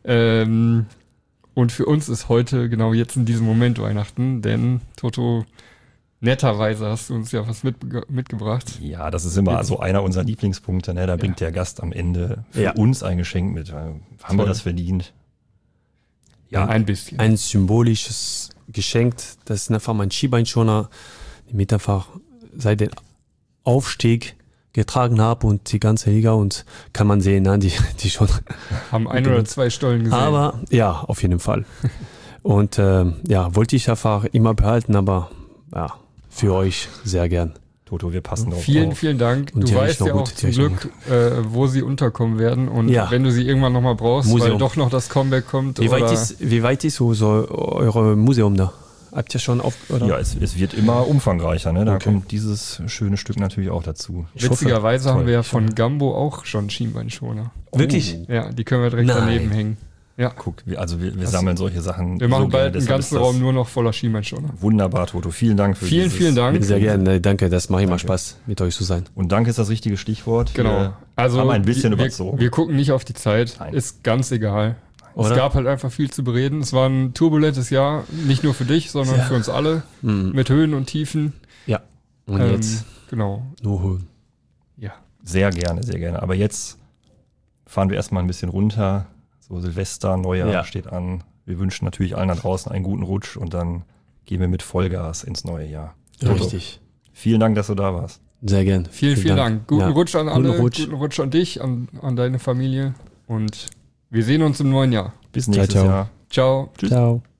Und für uns ist heute genau jetzt in diesem Moment Weihnachten, denn Toto, netterweise hast du uns ja was mitgebracht. Ja, das ist immer so einer unserer Lieblingspunkte, ne? Da bringt der Gast am Ende für uns ein Geschenk mit. Haben wir das verdient? Ja, ein bisschen. Ein symbolisches Geschenk, das ist einfach mein Skibeinschoner, den ich einfach seit dem Aufstieg getragen habe und die ganze Liga und kann man sehen, ne, die schon haben 1 oder 2 Stollen gesehen. Aber ja, auf jeden Fall. Und wollte ich einfach immer behalten, aber für euch sehr gern. Toto, wir passen drauf. Vielen Dank. Und du weißt ja auch zum Glück, wo sie unterkommen werden und wenn du sie irgendwann nochmal brauchst, weil doch noch das Comeback kommt. Wie weit ist so eure Museum da? Habt ihr schon Ja, es wird immer umfangreicher, ne? Da kommt dieses schöne Stück natürlich auch dazu. Witzigerweise haben wir ja von Gambo auch schon Schienbeinschoner. Wirklich? Ja, die können wir direkt daneben hängen. Ja. Guck, wir sammeln solche Sachen. Wir machen bald einen ganzen Raum nur noch voller Schienbeinschoner. Wunderbar, Toto. Vielen Dank für Vielen Dank. Sehr gerne. Danke, das macht immer Spaß, mit euch zu sein. Und Danke ist das richtige Stichwort. Genau. Also haben wir ein bisschen überzogen. Wir gucken nicht auf die Zeit. Nein. Ist ganz egal. Es gab halt einfach viel zu bereden. Es war ein turbulentes Jahr, nicht nur für dich, sondern für uns alle, mit Höhen und Tiefen. Ja, und jetzt genau. nur Höhen. Ja. Sehr gerne, sehr gerne. Aber jetzt fahren wir erstmal ein bisschen runter. So Silvester, Neujahr steht an. Wir wünschen natürlich allen da draußen einen guten Rutsch und dann gehen wir mit Vollgas ins neue Jahr. Richtig. Vielen Dank, dass du da warst. Sehr gern. Vielen Dank. Guten Rutsch an alle. Guten Rutsch an dich, an deine Familie. Und wir sehen uns im neuen Jahr. Bis nächstes ciao. Jahr. Ciao. Tschüss. Ciao.